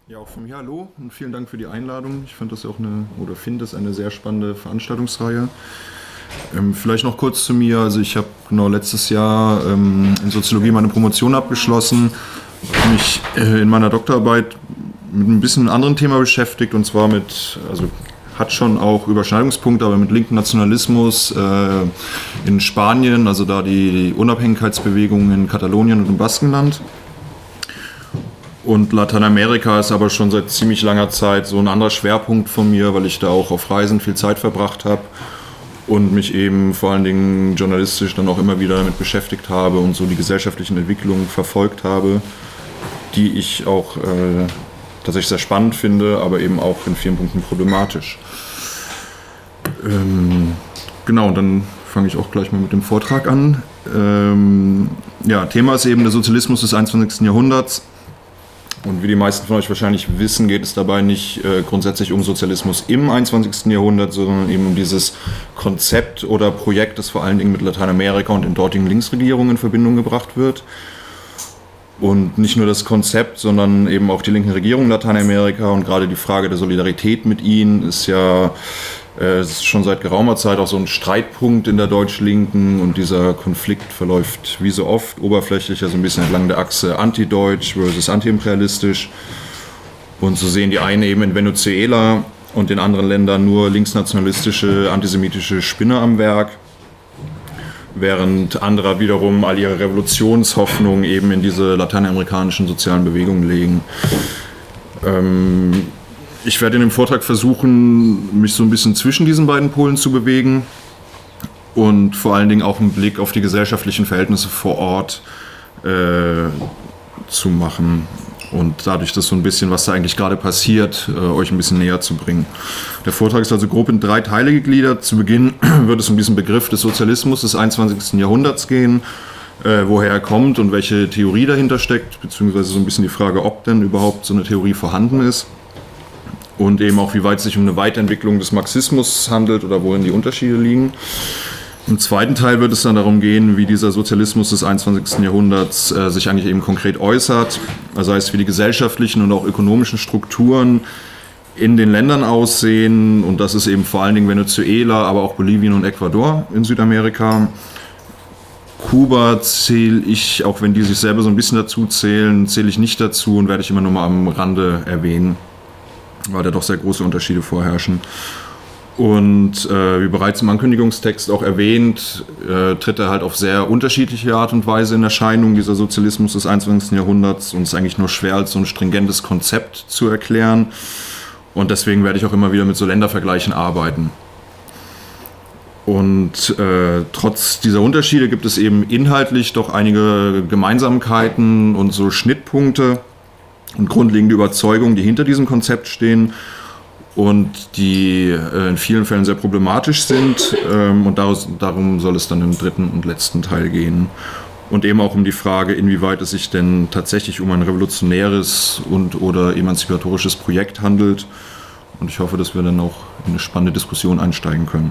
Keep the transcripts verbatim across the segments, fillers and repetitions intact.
Ja, auch von mir hallo und vielen Dank für die Einladung. Ich fand das ja auch eine, oder finde es eine sehr spannende Veranstaltungsreihe. Ähm, vielleicht noch kurz zu mir. Also ich habe genau letztes Jahr ähm, in Soziologie meine Promotion abgeschlossen, habe mich äh, in meiner Doktorarbeit mit ein bisschen einem anderen Thema beschäftigt, und zwar mit, also hat schon auch Überschneidungspunkte, aber mit linken Nationalismus äh, in Spanien, also da die, die Unabhängigkeitsbewegungen in Katalonien und im Baskenland. Und Lateinamerika ist aber schon seit ziemlich langer Zeit so ein anderer Schwerpunkt von mir, weil ich da auch auf Reisen viel Zeit verbracht habe und mich eben vor allen Dingen journalistisch dann auch immer wieder damit beschäftigt habe und so die gesellschaftlichen Entwicklungen verfolgt habe, die ich auch äh, tatsächlich sehr spannend finde, aber eben auch in vielen Punkten problematisch. Ähm, genau, und dann fange ich auch gleich mal mit dem Vortrag an. Ähm, ja, Thema ist eben der Sozialismus des einundzwanzigsten Jahrhunderts. Und wie die meisten von euch wahrscheinlich wissen, geht es dabei nicht äh, grundsätzlich um Sozialismus im einundzwanzigsten Jahrhundert, sondern eben um dieses Konzept oder Projekt, das vor allen Dingen mit Lateinamerika und den dortigen Linksregierungen in Verbindung gebracht wird. Und nicht nur das Konzept, sondern eben auch die linken Regierungen in Lateinamerika und gerade die Frage der Solidarität mit ihnen ist ja äh, ist schon seit geraumer Zeit auch so ein Streitpunkt in der Deutsch-Linken, und dieser Konflikt verläuft wie so oft oberflächlich, also ein bisschen entlang der Achse antideutsch versus antiimperialistisch. Und so sehen die einen eben in Venezuela und in anderen Ländern nur linksnationalistische, antisemitische Spinner am Werk, während andere wiederum all ihre Revolutionshoffnung eben in diese lateinamerikanischen sozialen Bewegungen legen. Ähm, ich werde in dem Vortrag versuchen, mich so ein bisschen zwischen diesen beiden Polen zu bewegen und vor allen Dingen auch einen Blick auf die gesellschaftlichen Verhältnisse vor Ort äh, zu machen und dadurch das so ein bisschen, was da eigentlich gerade passiert, äh, euch ein bisschen näher zu bringen. Der Vortrag ist also grob in drei Teile gegliedert. Zu Beginn wird es um diesen Begriff des Sozialismus des einundzwanzigsten Jahrhunderts gehen, äh, woher er kommt und welche Theorie dahinter steckt, beziehungsweise so ein bisschen die Frage, ob denn überhaupt so eine Theorie vorhanden ist und eben auch, wie weit es sich um eine Weiterentwicklung des Marxismus handelt oder worin die Unterschiede liegen. Im zweiten Teil wird es dann darum gehen, wie dieser Sozialismus des einundzwanzigsten Jahrhunderts äh, sich eigentlich eben konkret äußert, das heißt, wie die gesellschaftlichen und auch ökonomischen Strukturen in den Ländern aussehen, und das ist eben vor allen Dingen Venezuela, aber auch Bolivien und Ecuador in Südamerika. Kuba zähle ich, auch wenn die sich selber so ein bisschen dazu zählen, zähle ich nicht dazu und werde ich immer nur mal am Rande erwähnen, weil da doch sehr große Unterschiede vorherrschen. Und äh, wie bereits im Ankündigungstext auch erwähnt, äh, tritt er halt auf sehr unterschiedliche Art und Weise in Erscheinung, dieser Sozialismus des einundzwanzigsten Jahrhunderts, und ist eigentlich nur schwer als so ein stringentes Konzept zu erklären. Und deswegen werde ich auch immer wieder mit so Ländervergleichen arbeiten. Und äh, trotz dieser Unterschiede gibt es eben inhaltlich doch einige Gemeinsamkeiten und so Schnittpunkte und grundlegende Überzeugungen, die hinter diesem Konzept stehen und die äh, in vielen Fällen sehr problematisch sind. Ähm, und daraus, darum soll es dann im dritten und letzten Teil gehen. Und eben auch um die Frage, inwieweit es sich denn tatsächlich um ein revolutionäres und oder emanzipatorisches Projekt handelt. Und ich hoffe, dass wir dann auch in eine spannende Diskussion einsteigen können.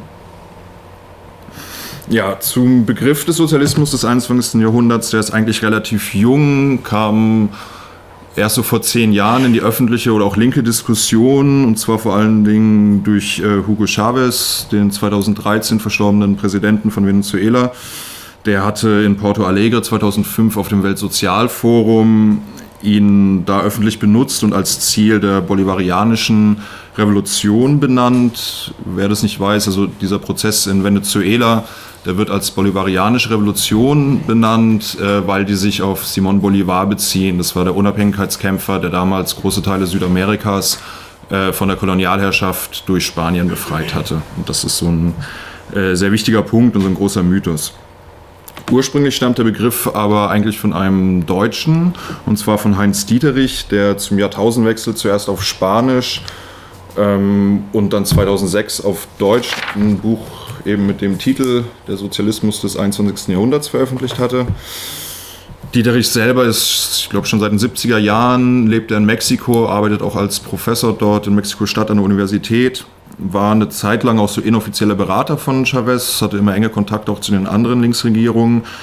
Ja, zum Begriff des Sozialismus des einundzwanzigsten Jahrhunderts, der ist eigentlich relativ jung, kam erst so vor zehn Jahren in die öffentliche oder auch linke Diskussion, und zwar vor allen Dingen durch äh, Hugo Chavez, den zweitausenddreizehn verstorbenen Präsidenten von Venezuela. Der hatte in Porto Alegre zweitausendfünf auf dem Weltsozialforum ihn da öffentlich benutzt und als Ziel der bolivarianischen Revolution benannt. Wer das nicht weiß, also dieser Prozess in Venezuela, der wird als bolivarianische Revolution benannt, äh, weil die sich auf Simón Bolívar beziehen. Das war der Unabhängigkeitskämpfer, der damals große Teile Südamerikas äh, von der Kolonialherrschaft durch Spanien befreit hatte. Und das ist so ein äh, sehr wichtiger Punkt und so ein großer Mythos. Ursprünglich stammt der Begriff aber eigentlich von einem Deutschen, und zwar von Heinz Dieterich, der zum Jahrtausendwechsel zuerst auf Spanisch ähm, und dann zweitausendsechs auf Deutsch ein Buch eben mit dem Titel Der Sozialismus des einundzwanzigsten Jahrhunderts veröffentlicht hatte. Dieterich selber ist, ich glaube, schon seit den siebziger Jahren, lebt er in Mexiko, arbeitet auch als Professor dort in Mexiko-Stadt an der Universität, war eine Zeit lang auch so inoffizieller Berater von Chavez, hatte immer enge Kontakte auch zu den anderen Linksregierungen.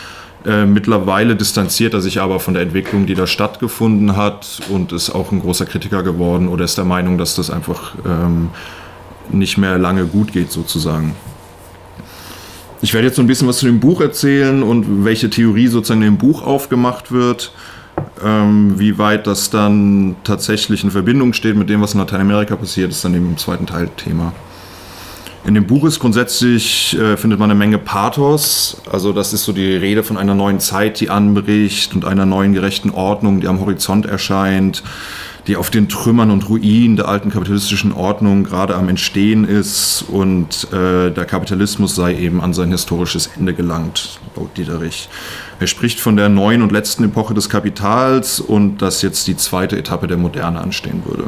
Äh, mittlerweile distanziert er sich aber von der Entwicklung, die da stattgefunden hat, und ist auch ein großer Kritiker geworden oder ist der Meinung, dass das einfach ähm, nicht mehr lange gut geht sozusagen. Ich werde jetzt so ein bisschen was zu dem Buch erzählen und welche Theorie sozusagen in dem Buch aufgemacht wird, ähm, wie weit das dann tatsächlich in Verbindung steht mit dem, was in Lateinamerika passiert, ist dann eben im zweiten Teil Thema. In dem Buch ist grundsätzlich, äh, findet man eine Menge Pathos, also das ist so die Rede von einer neuen Zeit, die anbricht und einer neuen gerechten Ordnung, die am Horizont erscheint, die auf den Trümmern und Ruinen der alten kapitalistischen Ordnung gerade am Entstehen ist, und äh, der Kapitalismus sei eben an sein historisches Ende gelangt, laut Dieterich. Er spricht von der neuen und letzten Epoche des Kapitals und dass jetzt die zweite Etappe der Moderne anstehen würde.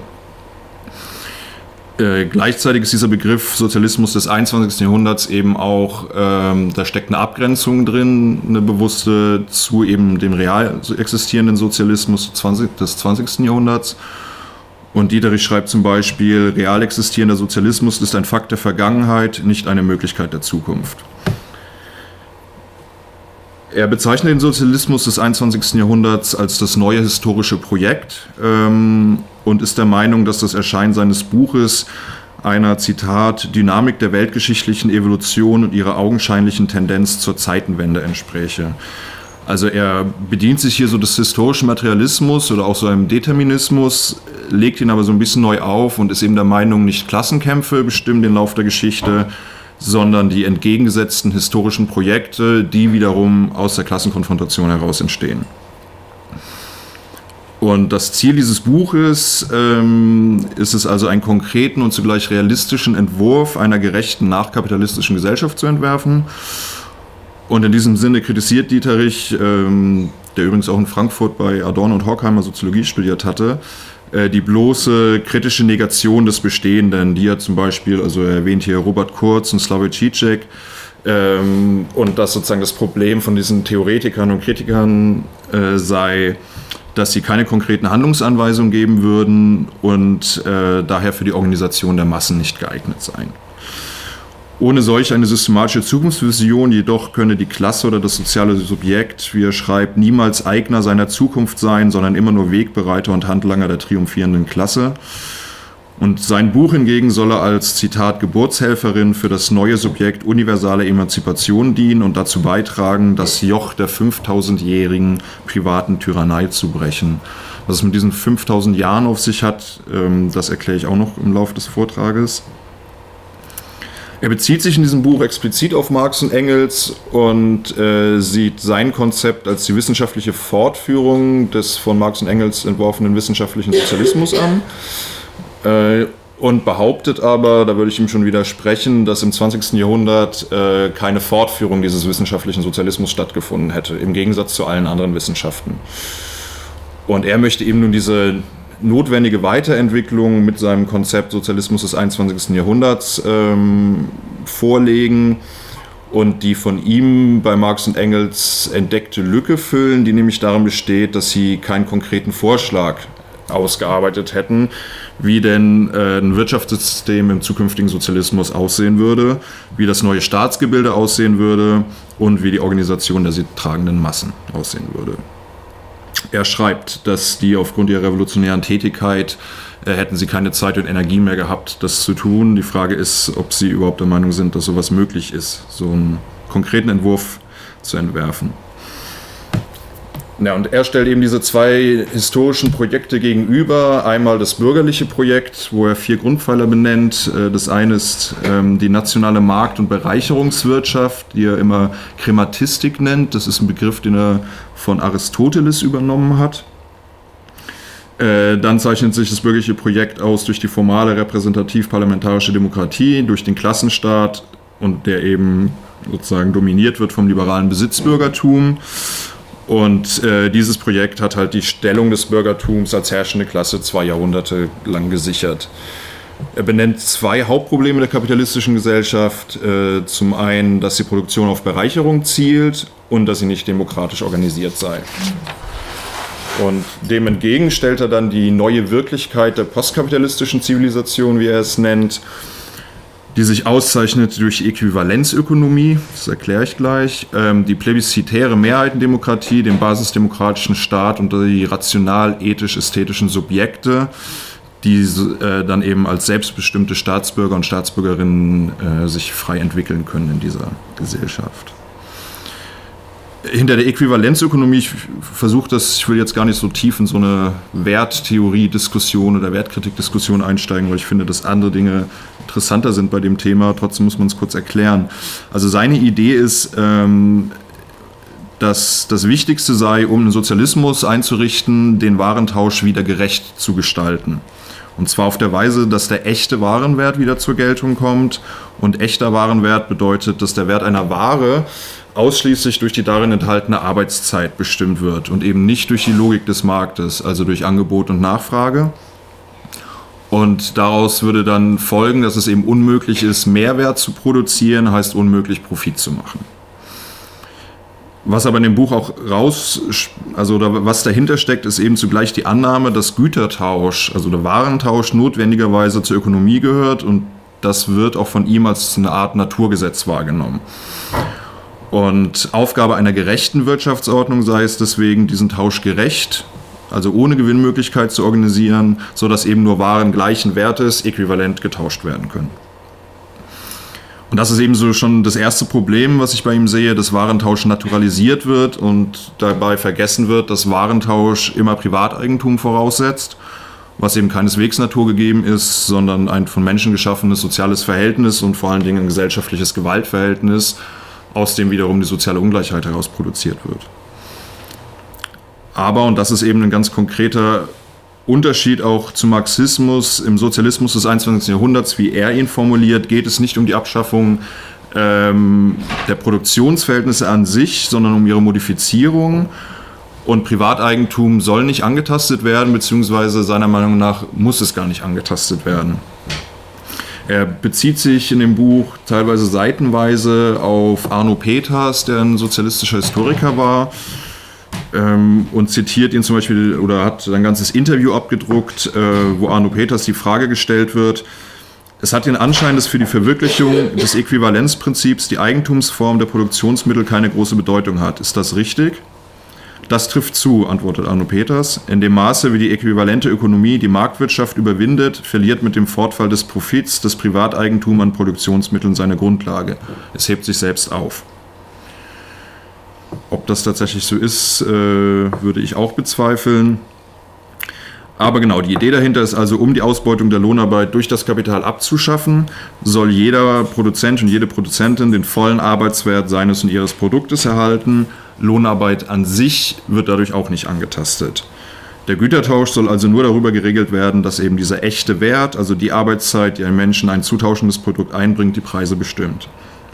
Äh, gleichzeitig ist dieser Begriff Sozialismus des einundzwanzigsten Jahrhunderts eben auch, ähm, da steckt eine Abgrenzung drin, eine bewusste, zu eben dem real existierenden Sozialismus des zwanzigsten Jahrhunderts. Und Dieterich schreibt zum Beispiel, real existierender Sozialismus ist ein Fakt der Vergangenheit, nicht eine Möglichkeit der Zukunft. Er bezeichnet den Sozialismus des einundzwanzigsten Jahrhunderts als das neue historische Projekt ähm, und ist der Meinung, dass das Erscheinen seines Buches einer, Zitat, Dynamik der weltgeschichtlichen Evolution und ihrer augenscheinlichen Tendenz zur Zeitenwende entspräche. Also er bedient sich hier so des historischen Materialismus oder auch so einem Determinismus, legt ihn aber so ein bisschen neu auf und ist eben der Meinung, nicht Klassenkämpfe bestimmen den Lauf der Geschichte, sondern die entgegengesetzten historischen Projekte, die wiederum aus der Klassenkonfrontation heraus entstehen. Und das Ziel dieses Buches ähm, ist es also, einen konkreten und zugleich realistischen Entwurf einer gerechten nachkapitalistischen Gesellschaft zu entwerfen. Und in diesem Sinne kritisiert Dieterich, ähm, der übrigens auch in Frankfurt bei Adorno und Horkheimer Soziologie studiert hatte, die bloße kritische Negation des Bestehenden, die er zum Beispiel, also er erwähnt hier Robert Kurz und Slavoj Žižek, ähm, und dass sozusagen das Problem von diesen Theoretikern und Kritikern äh, sei, dass sie keine konkreten Handlungsanweisungen geben würden und äh, daher für die Organisation der Massen nicht geeignet seien. Ohne solch eine systematische Zukunftsvision jedoch könne die Klasse oder das soziale Subjekt, wie er schreibt, niemals Eigner seiner Zukunft sein, sondern immer nur Wegbereiter und Handlanger der triumphierenden Klasse. Und sein Buch hingegen solle als, Zitat, Geburtshelferin für das neue Subjekt universale Emanzipation dienen und dazu beitragen, das Joch der fünftausendjährigen privaten Tyrannei zu brechen. Was es mit diesen fünftausend Jahren auf sich hat, das erkläre ich auch noch im Laufe des Vortrages. Er bezieht sich in diesem Buch explizit auf Marx und Engels und äh, sieht sein Konzept als die wissenschaftliche Fortführung des von Marx und Engels entworfenen wissenschaftlichen Sozialismus an äh, und behauptet aber, da würde ich ihm schon widersprechen, dass im zwanzigsten Jahrhundert äh, keine Fortführung dieses wissenschaftlichen Sozialismus stattgefunden hätte, im Gegensatz zu allen anderen Wissenschaften. Und er möchte eben nun diese notwendige Weiterentwicklung mit seinem Konzept Sozialismus des einundzwanzigsten Jahrhunderts ähm, vorlegen und die von ihm bei Marx und Engels entdeckte Lücke füllen, die nämlich darin besteht, dass sie keinen konkreten Vorschlag ausgearbeitet hätten, wie denn äh, ein Wirtschaftssystem im zukünftigen Sozialismus aussehen würde, wie das neue Staatsgebilde aussehen würde und wie die Organisation der sie tragenden Massen aussehen würde. Er schreibt, dass die aufgrund ihrer revolutionären Tätigkeit äh, hätten sie keine Zeit und Energie mehr gehabt, das zu tun. Die Frage ist, ob sie überhaupt der Meinung sind, dass sowas möglich ist, so einen konkreten Entwurf zu entwerfen. Ja, und er stellt eben diese zwei historischen Projekte gegenüber. Einmal das bürgerliche Projekt, wo er vier Grundpfeiler benennt. Das eine ist ähm, die nationale Markt- und Bereicherungswirtschaft, die er immer Krematistik nennt. Das ist ein Begriff, den er von Aristoteles übernommen hat. Äh, dann zeichnet sich das bürgerliche Projekt aus durch die formale repräsentativ-parlamentarische Demokratie, durch den Klassenstaat, und der eben sozusagen dominiert wird vom liberalen Besitzbürgertum. Und äh, dieses Projekt hat halt die Stellung des Bürgertums als herrschende Klasse zwei Jahrhunderte lang gesichert. Er benennt zwei Hauptprobleme der kapitalistischen Gesellschaft. Äh, zum einen, dass die Produktion auf Bereicherung zielt und dass sie nicht demokratisch organisiert sei. Und dem entgegen stellt er dann die neue Wirklichkeit der postkapitalistischen Zivilisation, wie er es nennt, die sich auszeichnet durch Äquivalenzökonomie, das erkläre ich gleich, ähm, die plebiszitäre Mehrheitendemokratie, den basisdemokratischen Staat und die rational-ethisch-ästhetischen Subjekte, die äh, dann eben als selbstbestimmte Staatsbürger und Staatsbürgerinnen äh, sich frei entwickeln können in dieser Gesellschaft. Hinter der Äquivalenzökonomie, ich versuche das, ich will jetzt gar nicht so tief in so eine Werttheorie-Diskussion oder Wertkritik-Diskussion einsteigen, weil ich finde, dass andere Dinge interessanter sind bei dem Thema, trotzdem muss man es kurz erklären. Also seine Idee ist, ähm, dass das Wichtigste sei, um einen Sozialismus einzurichten, den Warentausch wieder gerecht zu gestalten. Und zwar auf der Weise, dass der echte Warenwert wieder zur Geltung kommt. Und echter Warenwert bedeutet, dass der Wert einer Ware ausschließlich durch die darin enthaltene Arbeitszeit bestimmt wird und eben nicht durch die Logik des Marktes, also durch Angebot und Nachfrage. Und daraus würde dann folgen, dass es eben unmöglich ist, Mehrwert zu produzieren, heißt unmöglich, Profit zu machen. Was aber in dem Buch auch raus, also oder was dahinter steckt, ist eben zugleich die Annahme, dass Gütertausch, also der Warentausch notwendigerweise zur Ökonomie gehört und das wird auch von ihm als eine Art Naturgesetz wahrgenommen. Und Aufgabe einer gerechten Wirtschaftsordnung sei es deswegen, diesen Tausch gerecht, also ohne Gewinnmöglichkeit zu organisieren, sodass eben nur Waren gleichen Wertes äquivalent getauscht werden können. Und das ist eben so schon das erste Problem, was ich bei ihm sehe, dass Warentausch naturalisiert wird und dabei vergessen wird, dass Warentausch immer Privateigentum voraussetzt, was eben keineswegs naturgegeben ist, sondern ein von Menschen geschaffenes soziales Verhältnis und vor allen Dingen ein gesellschaftliches Gewaltverhältnis, aus dem wiederum die soziale Ungleichheit heraus produziert wird. Aber, und das ist eben ein ganz konkreter Unterschied auch zum Marxismus, im Sozialismus des einundzwanzigsten Jahrhunderts, wie er ihn formuliert, geht es nicht um die Abschaffung ähm, der Produktionsverhältnisse an sich, sondern um ihre Modifizierung. Und Privateigentum soll nicht angetastet werden, beziehungsweise seiner Meinung nach muss es gar nicht angetastet werden. Er bezieht sich in dem Buch teilweise seitenweise auf Arno Peters, der ein sozialistischer Historiker war, ähm, und zitiert ihn zum Beispiel oder hat ein ganzes Interview abgedruckt, äh, wo Arno Peters die Frage gestellt wird: Es hat den Anschein, dass für die Verwirklichung des Äquivalenzprinzips die Eigentumsform der Produktionsmittel keine große Bedeutung hat. Ist das richtig? Das trifft zu, antwortet Arno Peters. In dem Maße, wie die äquivalente Ökonomie die Marktwirtschaft überwindet, verliert mit dem Fortfall des Profits das Privateigentum an Produktionsmitteln seine Grundlage. Es hebt sich selbst auf. Ob das tatsächlich so ist, äh, würde ich auch bezweifeln. Aber genau, die Idee dahinter ist also, um die Ausbeutung der Lohnarbeit durch das Kapital abzuschaffen, soll jeder Produzent und jede Produzentin den vollen Arbeitswert seines und ihres Produktes erhalten. Lohnarbeit an sich wird dadurch auch nicht angetastet. Der Gütertausch soll also nur darüber geregelt werden, dass eben dieser echte Wert, also die Arbeitszeit, die ein Menschen ein zutauschendes Produkt einbringt, die Preise bestimmt.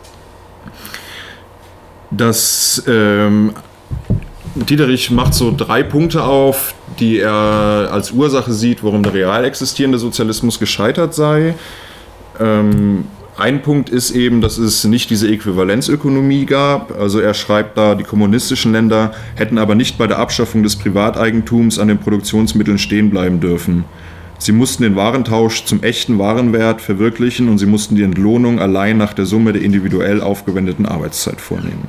Das ähm, Dieterich macht so drei Punkte auf, die er als Ursache sieht, warum der real existierende Sozialismus gescheitert sei. Ähm, Ein Punkt ist eben, dass es nicht diese Äquivalenzökonomie gab. Also er schreibt da, die kommunistischen Länder hätten aber nicht bei der Abschaffung des Privateigentums an den Produktionsmitteln stehen bleiben dürfen. Sie mussten den Warentausch zum echten Warenwert verwirklichen und sie mussten die Entlohnung allein nach der Summe der individuell aufgewendeten Arbeitszeit vornehmen.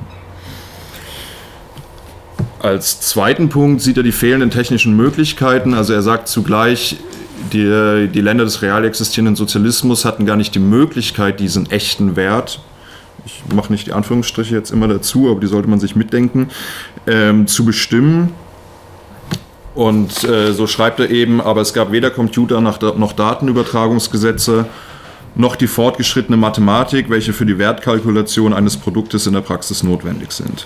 Als zweiten Punkt sieht er die fehlenden technischen Möglichkeiten. Also er sagt zugleich, Die, die Länder des real existierenden Sozialismus hatten gar nicht die Möglichkeit, diesen echten Wert, ich mache nicht die Anführungsstriche jetzt immer dazu, aber die sollte man sich mitdenken, ähm, zu bestimmen. Und äh, so schreibt er eben, aber es gab weder Computer noch, noch Datenübertragungsgesetze, noch die fortgeschrittene Mathematik, welche für die Wertkalkulation eines Produktes in der Praxis notwendig sind.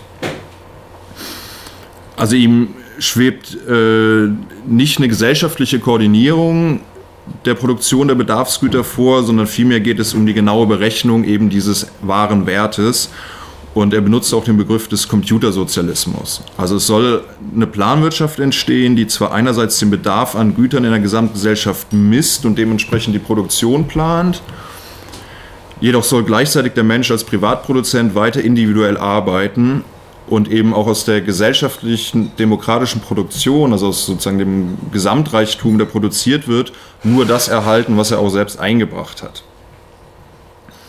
Also ihm schwebt äh, nicht eine gesellschaftliche Koordinierung der Produktion der Bedarfsgüter vor, sondern vielmehr geht es um die genaue Berechnung eben dieses wahren Wertes. Und er benutzt auch den Begriff des Computersozialismus. Also es soll eine Planwirtschaft entstehen, die zwar einerseits den Bedarf an Gütern in der Gesamtgesellschaft misst und dementsprechend die Produktion plant, jedoch soll gleichzeitig der Mensch als Privatproduzent weiter individuell arbeiten und eben auch aus der gesellschaftlichen, demokratischen Produktion, also aus sozusagen dem Gesamtreichtum, der produziert wird, nur das erhalten, was er auch selbst eingebracht hat.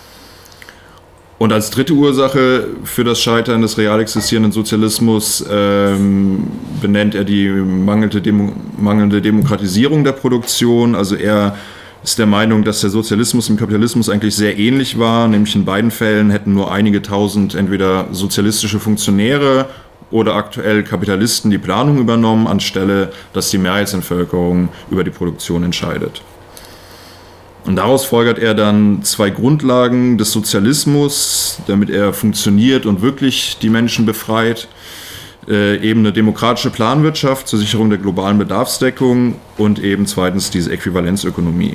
Und als dritte Ursache für das Scheitern des real existierenden Sozialismus ähm, benennt er die mangelnde, Demo- mangelnde Demokratisierung der Produktion. Also er ist der Meinung, dass der Sozialismus dem Kapitalismus eigentlich sehr ähnlich war, nämlich in beiden Fällen hätten nur einige tausend entweder sozialistische Funktionäre oder aktuell Kapitalisten die Planung übernommen, anstelle dass die Mehrheitsbevölkerung über die Produktion entscheidet. Und daraus folgert er dann zwei Grundlagen des Sozialismus, damit er funktioniert und wirklich die Menschen befreit. Äh, eben eine demokratische Planwirtschaft zur Sicherung der globalen Bedarfsdeckung und eben zweitens diese Äquivalenzökonomie.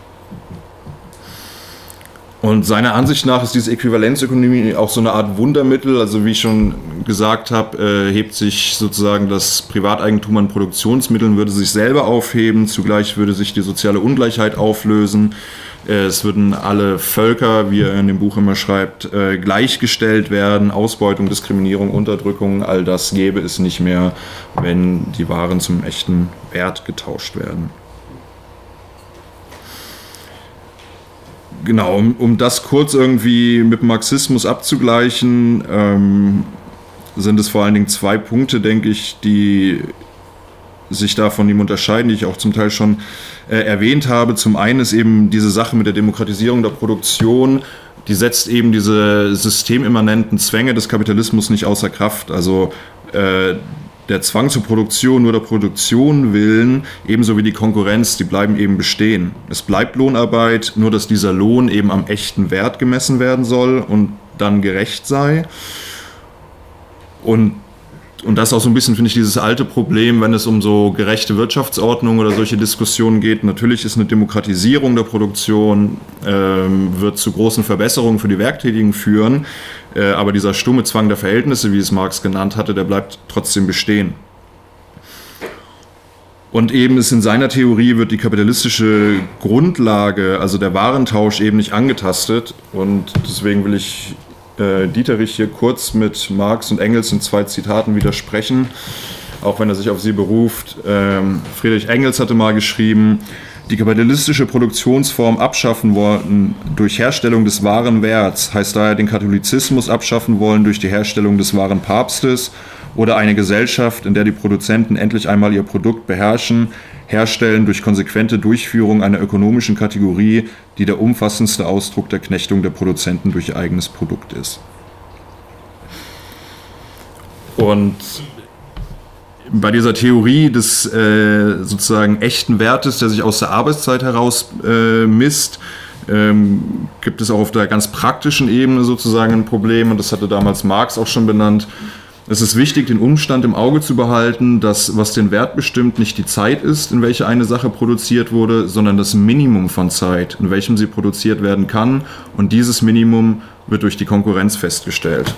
Und seiner Ansicht nach ist diese Äquivalenzökonomie auch so eine Art Wundermittel. Also wie ich schon gesagt habe, äh, hebt sich sozusagen das Privateigentum an Produktionsmitteln, würde sich selber aufheben. Zugleich würde sich die soziale Ungleichheit auflösen. Äh, es würden alle Völker, wie er in dem Buch immer schreibt, äh, gleichgestellt werden. Ausbeutung, Diskriminierung, Unterdrückung, all das gäbe es nicht mehr, wenn die Waren zum echten Wert getauscht werden. Genau, um, um das kurz irgendwie mit dem Marxismus abzugleichen, ähm, sind es vor allen Dingen zwei Punkte, denke ich, die sich da von ihm unterscheiden, die ich auch zum Teil schon äh, erwähnt habe. Zum einen ist eben diese Sache mit der Demokratisierung der Produktion, die setzt eben diese systemimmanenten Zwänge des Kapitalismus nicht außer Kraft. Also äh, der Zwang zur Produktion, nur der Produktion willen, ebenso wie die Konkurrenz, die bleiben eben bestehen. Es bleibt Lohnarbeit, nur dass dieser Lohn eben am echten Wert gemessen werden soll und dann gerecht sei. Und, und das ist auch so ein bisschen, finde ich, dieses alte Problem, wenn es um so gerechte Wirtschaftsordnung oder solche Diskussionen geht. Natürlich ist eine Demokratisierung der Produktion, ähm, wird zu großen Verbesserungen für die Werktätigen führen. Aber dieser stumme Zwang der Verhältnisse, wie es Marx genannt hatte, der bleibt trotzdem bestehen. Und eben ist in seiner Theorie wird die kapitalistische Grundlage, also der Warentausch, eben nicht angetastet. Und deswegen will ich äh, Dieterich hier kurz mit Marx und Engels in zwei Zitaten widersprechen, auch wenn er sich auf sie beruft. Ähm, Friedrich Engels hatte mal geschrieben, die kapitalistische Produktionsform abschaffen wollen durch Herstellung des wahren Werts, heißt daher den Katholizismus abschaffen wollen durch die Herstellung des wahren Papstes oder eine Gesellschaft, in der die Produzenten endlich einmal ihr Produkt beherrschen, herstellen durch konsequente Durchführung einer ökonomischen Kategorie, die der umfassendste Ausdruck der Knechtung der Produzenten durch ihr eigenes Produkt ist. Und bei dieser Theorie des äh, sozusagen echten Wertes, der sich aus der Arbeitszeit heraus äh, misst, ähm, gibt es auch auf der ganz praktischen Ebene sozusagen ein Problem, und das hatte damals Marx auch schon benannt. Es ist wichtig, den Umstand im Auge zu behalten, dass was den Wert bestimmt, nicht die Zeit ist, in welcher eine Sache produziert wurde, sondern das Minimum von Zeit, in welchem sie produziert werden kann, und dieses Minimum wird durch die Konkurrenz festgestellt.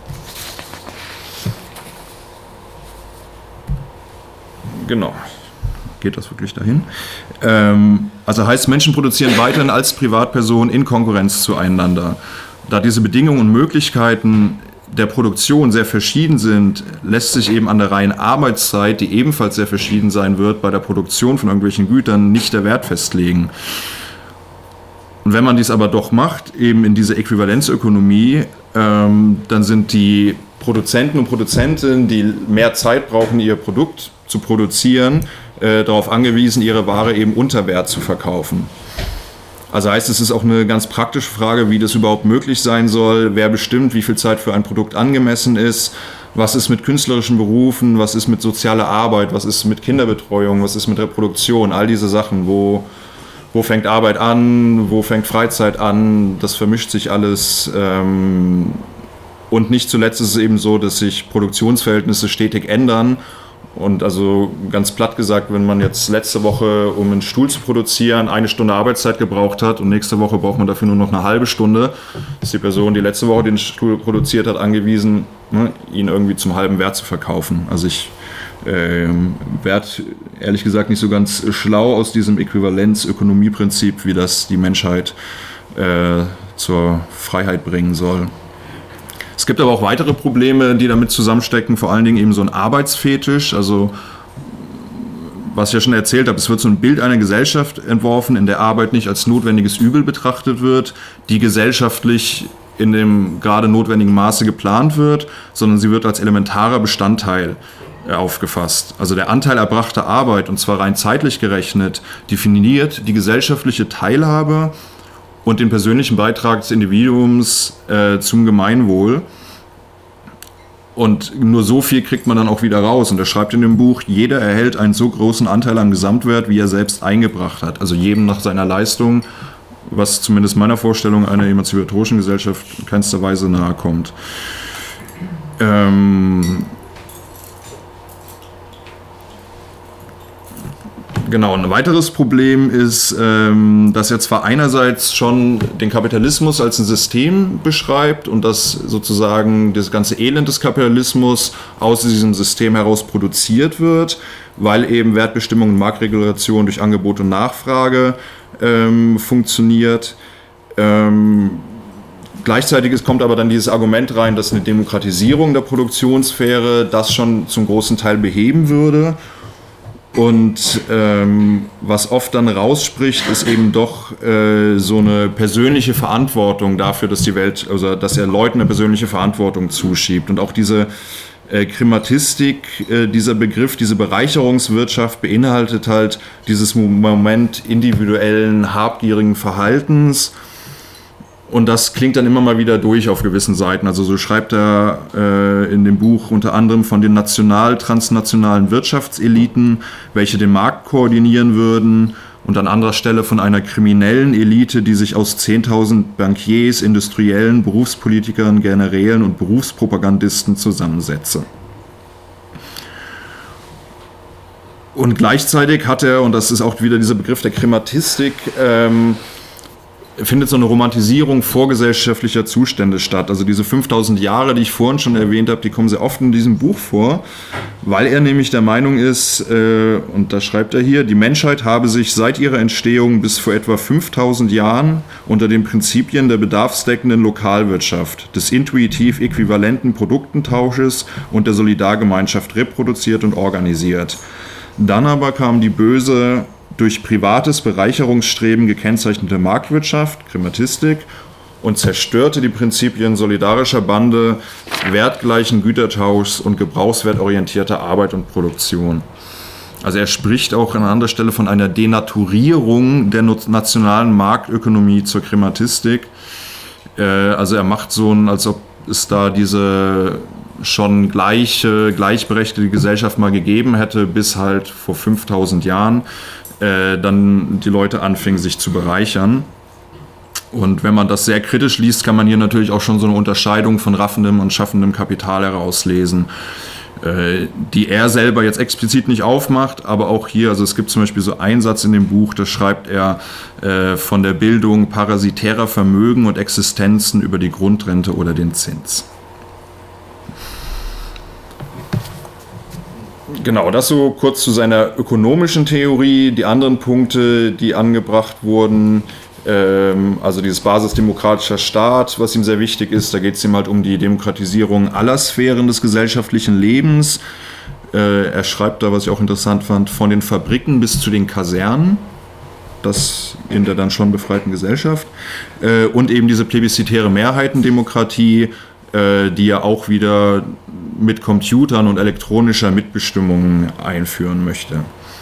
Genau. Geht das wirklich dahin? Ähm, also heißt, Menschen produzieren weiterhin als Privatpersonen in Konkurrenz zueinander. Da diese Bedingungen und Möglichkeiten der Produktion sehr verschieden sind, lässt sich eben an der reinen Arbeitszeit, die ebenfalls sehr verschieden sein wird, bei der Produktion von irgendwelchen Gütern nicht der Wert festlegen. Und wenn man dies aber doch macht, eben in dieser Äquivalenzökonomie, ähm, dann sind die Produzenten und Produzentinnen, die mehr Zeit brauchen, ihr Produkt zu produzieren, äh, darauf angewiesen, ihre Ware eben unter Wert zu verkaufen. Also heißt, es ist auch eine ganz praktische Frage, wie das überhaupt möglich sein soll, wer bestimmt, wie viel Zeit für ein Produkt angemessen ist, was ist mit künstlerischen Berufen, was ist mit sozialer Arbeit, was ist mit Kinderbetreuung, was ist mit Reproduktion, all diese Sachen, wo, wo fängt Arbeit an, wo fängt Freizeit an, das vermischt sich alles. Ähm, und nicht zuletzt ist es eben so, dass sich Produktionsverhältnisse stetig ändern. Und also ganz platt gesagt, wenn man jetzt letzte Woche, um einen Stuhl zu produzieren, eine Stunde Arbeitszeit gebraucht hat und nächste Woche braucht man dafür nur noch eine halbe Stunde, ist die Person, die letzte Woche den Stuhl produziert hat, angewiesen, ne, ihn irgendwie zum halben Wert zu verkaufen. Also ich äh, werde ehrlich gesagt nicht so ganz schlau aus diesem Äquivalenzökonomieprinzip, wie das die Menschheit äh, zur Freiheit bringen soll. Es gibt aber auch weitere Probleme, die damit zusammenstecken, vor allen Dingen eben so ein Arbeitsfetisch, also was ich ja schon erzählt habe, es wird so ein Bild einer Gesellschaft entworfen, in der Arbeit nicht als notwendiges Übel betrachtet wird, die gesellschaftlich in dem gerade notwendigen Maße geplant wird, sondern sie wird als elementarer Bestandteil aufgefasst. Also der Anteil erbrachter Arbeit, und zwar rein zeitlich gerechnet, definiert die gesellschaftliche Teilhabe und den persönlichen Beitrag des Individuums äh, zum Gemeinwohl. Und nur so viel kriegt man dann auch wieder raus. Und er schreibt in dem Buch, jeder erhält einen so großen Anteil am Gesamtwert, wie er selbst eingebracht hat. Also jedem nach seiner Leistung, was zumindest meiner Vorstellung einer emanzipatorischen Gesellschaft in keinster Weise nahe kommt. Ähm... Genau, ein weiteres Problem ist, dass er zwar einerseits schon den Kapitalismus als ein System beschreibt und dass sozusagen das ganze Elend des Kapitalismus aus diesem System heraus produziert wird, weil eben Wertbestimmung und Marktregulation durch Angebot und Nachfrage ähm, funktioniert. Ähm, Gleichzeitig kommt aber dann dieses Argument rein, dass eine Demokratisierung der Produktionssphäre das schon zum großen Teil beheben würde. Und ähm, was oft dann rausspricht, ist eben doch äh, so eine persönliche Verantwortung dafür, dass die Welt, also dass er Leuten eine persönliche Verantwortung zuschiebt. Und auch diese äh, Krimatistik, äh, dieser Begriff, diese Bereicherungswirtschaft beinhaltet halt dieses Moment individuellen, habgierigen Verhaltens. Und das klingt dann immer mal wieder durch auf gewissen Seiten. Also so schreibt er äh, in dem Buch unter anderem von den national-transnationalen Wirtschaftseliten, welche den Markt koordinieren würden, und an anderer Stelle von einer kriminellen Elite, die sich aus zehntausend Bankiers, Industriellen, Berufspolitikern, Generälen und Berufspropagandisten zusammensetze. Und gleichzeitig hat er, und das ist auch wieder dieser Begriff der Krimatistik, ähm, findet so eine Romantisierung vorgesellschaftlicher Zustände statt. Also diese fünftausend Jahre, die ich vorhin schon erwähnt habe, die kommen sehr oft in diesem Buch vor, weil er nämlich der Meinung ist, äh, und da schreibt er hier, die Menschheit habe sich seit ihrer Entstehung bis vor etwa fünftausend Jahren unter den Prinzipien der bedarfsdeckenden Lokalwirtschaft, des intuitiv äquivalenten Produktentausches und der Solidargemeinschaft reproduziert und organisiert. Dann aber kam die böse, durch privates Bereicherungsstreben gekennzeichnete Marktwirtschaft, Krimatistik, und zerstörte die Prinzipien solidarischer Bande, wertgleichen Gütertauschs und gebrauchswertorientierter Arbeit und Produktion. Also er spricht auch an anderer Stelle von einer Denaturierung der nationalen Marktökonomie zur Krimatistik. Also er macht so ein, als ob es da diese schon gleiche, gleichberechtigte Gesellschaft mal gegeben hätte, bis halt vor fünftausend Jahren. Äh, dann die Leute anfingen, sich zu bereichern. Und wenn man das sehr kritisch liest, kann man hier natürlich auch schon so eine Unterscheidung von raffendem und schaffendem Kapital herauslesen, äh, die er selber jetzt explizit nicht aufmacht, aber auch hier, also es gibt zum Beispiel so einen Satz in dem Buch, da schreibt er äh, von der Bildung parasitärer Vermögen und Existenzen über die Grundrente oder den Zins. Genau, das so kurz zu seiner ökonomischen Theorie. Die anderen Punkte, die angebracht wurden, ähm, also dieses basisdemokratischer Staat, was ihm sehr wichtig ist, da geht es ihm halt um die Demokratisierung aller Sphären des gesellschaftlichen Lebens. Äh, er schreibt da, was ich auch interessant fand, von den Fabriken bis zu den Kasernen, das in der dann schon befreiten Gesellschaft, äh, und eben diese plebiszitäre Mehrheitendemokratie, äh, die ja auch wieder mit Computern und elektronischer Mitbestimmung einführen möchte.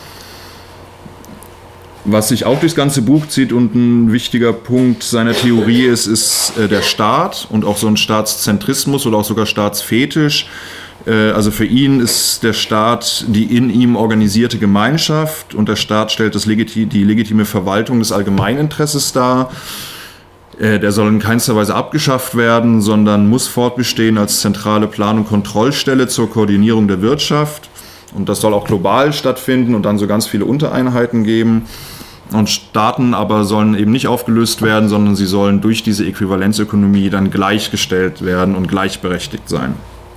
Was sich auch durchs ganze Buch zieht und ein wichtiger Punkt seiner Theorie ist, ist äh, der Staat und auch so ein Staatszentrismus oder auch sogar Staatsfetisch. Äh, also für ihn ist der Staat die in ihm organisierte Gemeinschaft und der Staat stellt das legiti- die legitime Verwaltung des Allgemeininteresses dar. Der soll in keinster Weise abgeschafft werden, sondern muss fortbestehen als zentrale Plan- und Kontrollstelle zur Koordinierung der Wirtschaft. Und das soll auch global stattfinden und dann so ganz viele Untereinheiten geben. Und Staaten aber sollen eben nicht aufgelöst werden, sondern sie sollen durch diese Äquivalenzökonomie dann gleichgestellt werden und gleichberechtigt sein.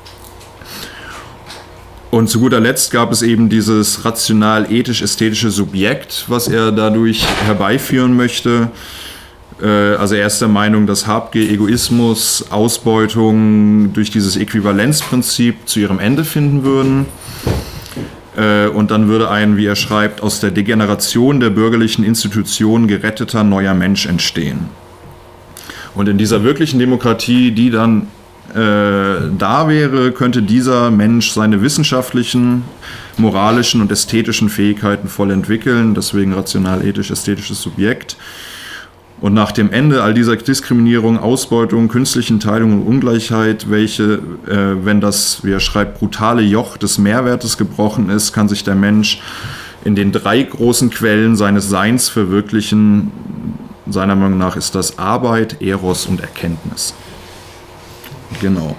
Und zu guter Letzt gab es eben dieses rational-ethisch-ästhetische Subjekt, was er dadurch herbeiführen möchte. Also er ist der Meinung, dass Habgier, Egoismus, Ausbeutung durch dieses Äquivalenzprinzip zu ihrem Ende finden würden. Und dann würde ein, wie er schreibt, aus der Degeneration der bürgerlichen Institutionen geretteter neuer Mensch entstehen. Und in dieser wirklichen Demokratie, die dann äh, da wäre, könnte dieser Mensch seine wissenschaftlichen, moralischen und ästhetischen Fähigkeiten voll entwickeln, deswegen rational-ethisch-ästhetisches Subjekt. Und nach dem Ende all dieser Diskriminierung, Ausbeutung, künstlichen Teilung und Ungleichheit, welche, äh, wenn das, wie er schreibt, brutale Joch des Mehrwertes gebrochen ist, kann sich der Mensch in den drei großen Quellen seines Seins verwirklichen. Seiner Meinung nach ist das Arbeit, Eros und Erkenntnis. Genau.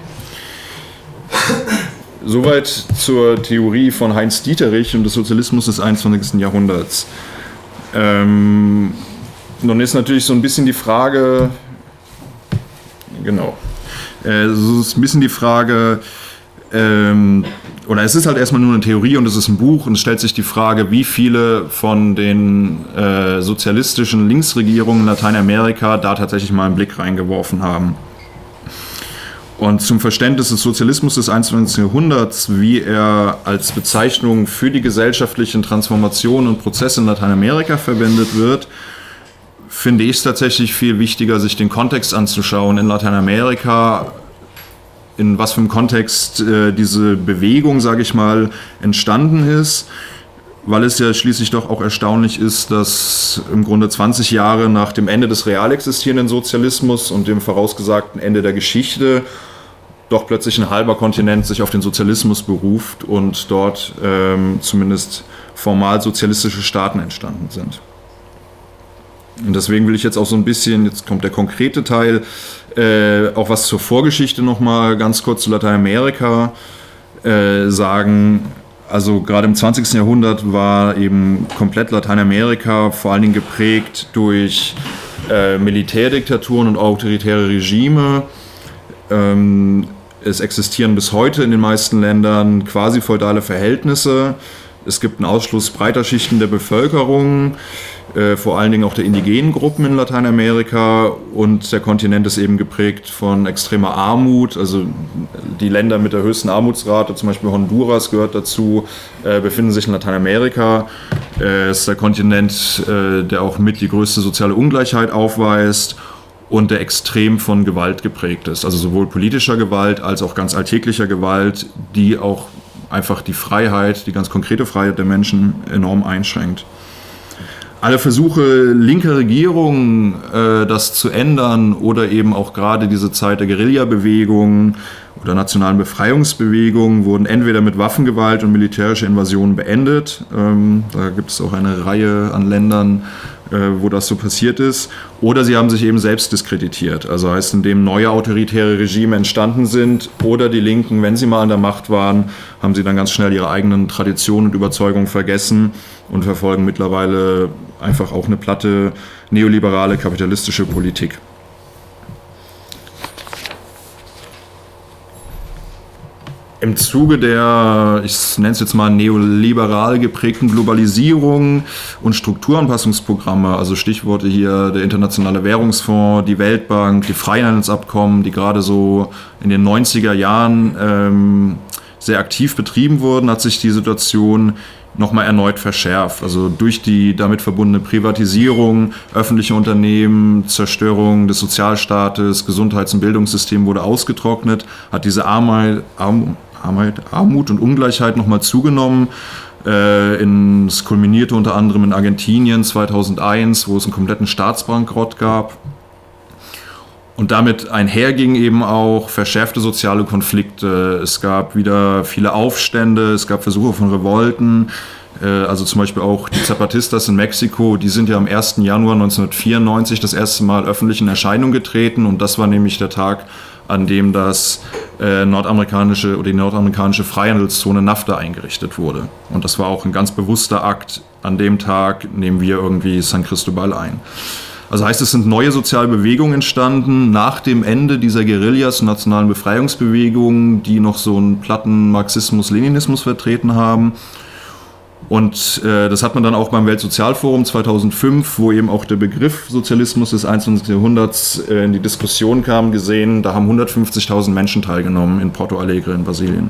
Soweit zur Theorie von Heinz Dieterich und des Sozialismus des einundzwanzigsten Jahrhunderts. Ähm, nun ist natürlich so ein bisschen die Frage, genau, äh, so ist ein bisschen die Frage, ähm, oder es ist halt erstmal nur eine Theorie und es ist ein Buch und es stellt sich die Frage, wie viele von den äh, sozialistischen Linksregierungen in Lateinamerika da tatsächlich mal einen Blick reingeworfen haben. Und zum Verständnis des Sozialismus des einundzwanzigsten Jahrhunderts, wie er als Bezeichnung für die gesellschaftlichen Transformationen und Prozesse in Lateinamerika verwendet wird, finde ich es tatsächlich viel wichtiger, sich den Kontext anzuschauen in Lateinamerika, in was für einem Kontext äh, diese Bewegung, sage ich mal, entstanden ist, weil es ja schließlich doch auch erstaunlich ist, dass im Grunde zwanzig Jahre nach dem Ende des real existierenden Sozialismus und dem vorausgesagten Ende der Geschichte doch plötzlich ein halber Kontinent sich auf den Sozialismus beruft und dort ähm, zumindest formal sozialistische Staaten entstanden sind. Und deswegen will ich jetzt auch so ein bisschen, jetzt kommt der konkrete Teil, äh, auch was zur Vorgeschichte nochmal ganz kurz zu Lateinamerika äh, sagen. Also gerade im zwanzigsten Jahrhundert war eben komplett Lateinamerika vor allen Dingen geprägt durch äh, Militärdiktaturen und autoritäre Regime. Ähm, es existieren bis heute in den meisten Ländern quasi feudale Verhältnisse. Es gibt einen Ausschluss breiter Schichten der Bevölkerung, äh, vor allen Dingen auch der indigenen Gruppen in Lateinamerika, und der Kontinent ist eben geprägt von extremer Armut. Also die Länder mit der höchsten Armutsrate, zum Beispiel Honduras gehört dazu, äh, befinden sich in Lateinamerika. Es äh, ist der Kontinent, äh, der auch mit die größte soziale Ungleichheit aufweist und der extrem von Gewalt geprägt ist. Also sowohl politischer Gewalt als auch ganz alltäglicher Gewalt, die auch einfach die Freiheit, die ganz konkrete Freiheit der Menschen enorm einschränkt. Alle Versuche linker Regierungen, äh, das zu ändern, oder eben auch gerade diese Zeit der Guerilla-Bewegungen oder nationalen Befreiungsbewegungen, wurden entweder mit Waffengewalt und militärischer Invasion beendet. Ähm, da gibt es auch eine Reihe an Ländern, äh, wo das so passiert ist. Oder sie haben sich eben selbst diskreditiert. Also heißt, indem neue autoritäre Regime entstanden sind, oder die Linken, wenn sie mal an der Macht waren, haben sie dann ganz schnell ihre eigenen Traditionen und Überzeugungen vergessen und verfolgen mittlerweile einfach auch eine platte neoliberale kapitalistische Politik. Im Zuge der, ich nenne es jetzt mal, neoliberal geprägten Globalisierung und Strukturanpassungsprogramme, also Stichworte hier der Internationale Währungsfonds, die Weltbank, die Freihandelsabkommen, die gerade so in den neunziger Jahren ähm, sehr aktiv betrieben wurden, hat sich die Situation nochmal erneut verschärft. Also durch die damit verbundene Privatisierung, öffentliche Unternehmen, Zerstörung des Sozialstaates, Gesundheits- und Bildungssystem wurde ausgetrocknet, hat diese Armut, Armut und Ungleichheit nochmal zugenommen. Es kulminierte unter anderem in Argentinien zweitausendeins, wo es einen kompletten Staatsbankrott gab. Und damit einhergingen eben auch verschärfte soziale Konflikte. Es gab wieder viele Aufstände, es gab Versuche von Revolten. Also zum Beispiel auch die Zapatistas in Mexiko, die sind ja am ersten Januar neunzehnhundertvierundneunzig das erste Mal öffentlich in Erscheinung getreten. Und das war nämlich der Tag, an dem das äh, nordamerikanische oder die nordamerikanische Freihandelszone NAFTA eingerichtet wurde. Und das war auch ein ganz bewusster Akt. An dem Tag nehmen wir irgendwie San Cristobal ein. Also heißt, es sind neue soziale Bewegungen entstanden nach dem Ende dieser Guerillas und nationalen Befreiungsbewegungen, die noch so einen platten Marxismus-Leninismus vertreten haben. Und äh, das hat man dann auch beim Weltsozialforum zweitausendfünf, wo eben auch der Begriff Sozialismus des einundzwanzigsten Jahrhunderts äh, in die Diskussion kam, gesehen. Da haben hundertfünfzigtausend Menschen teilgenommen in Porto Alegre in Brasilien.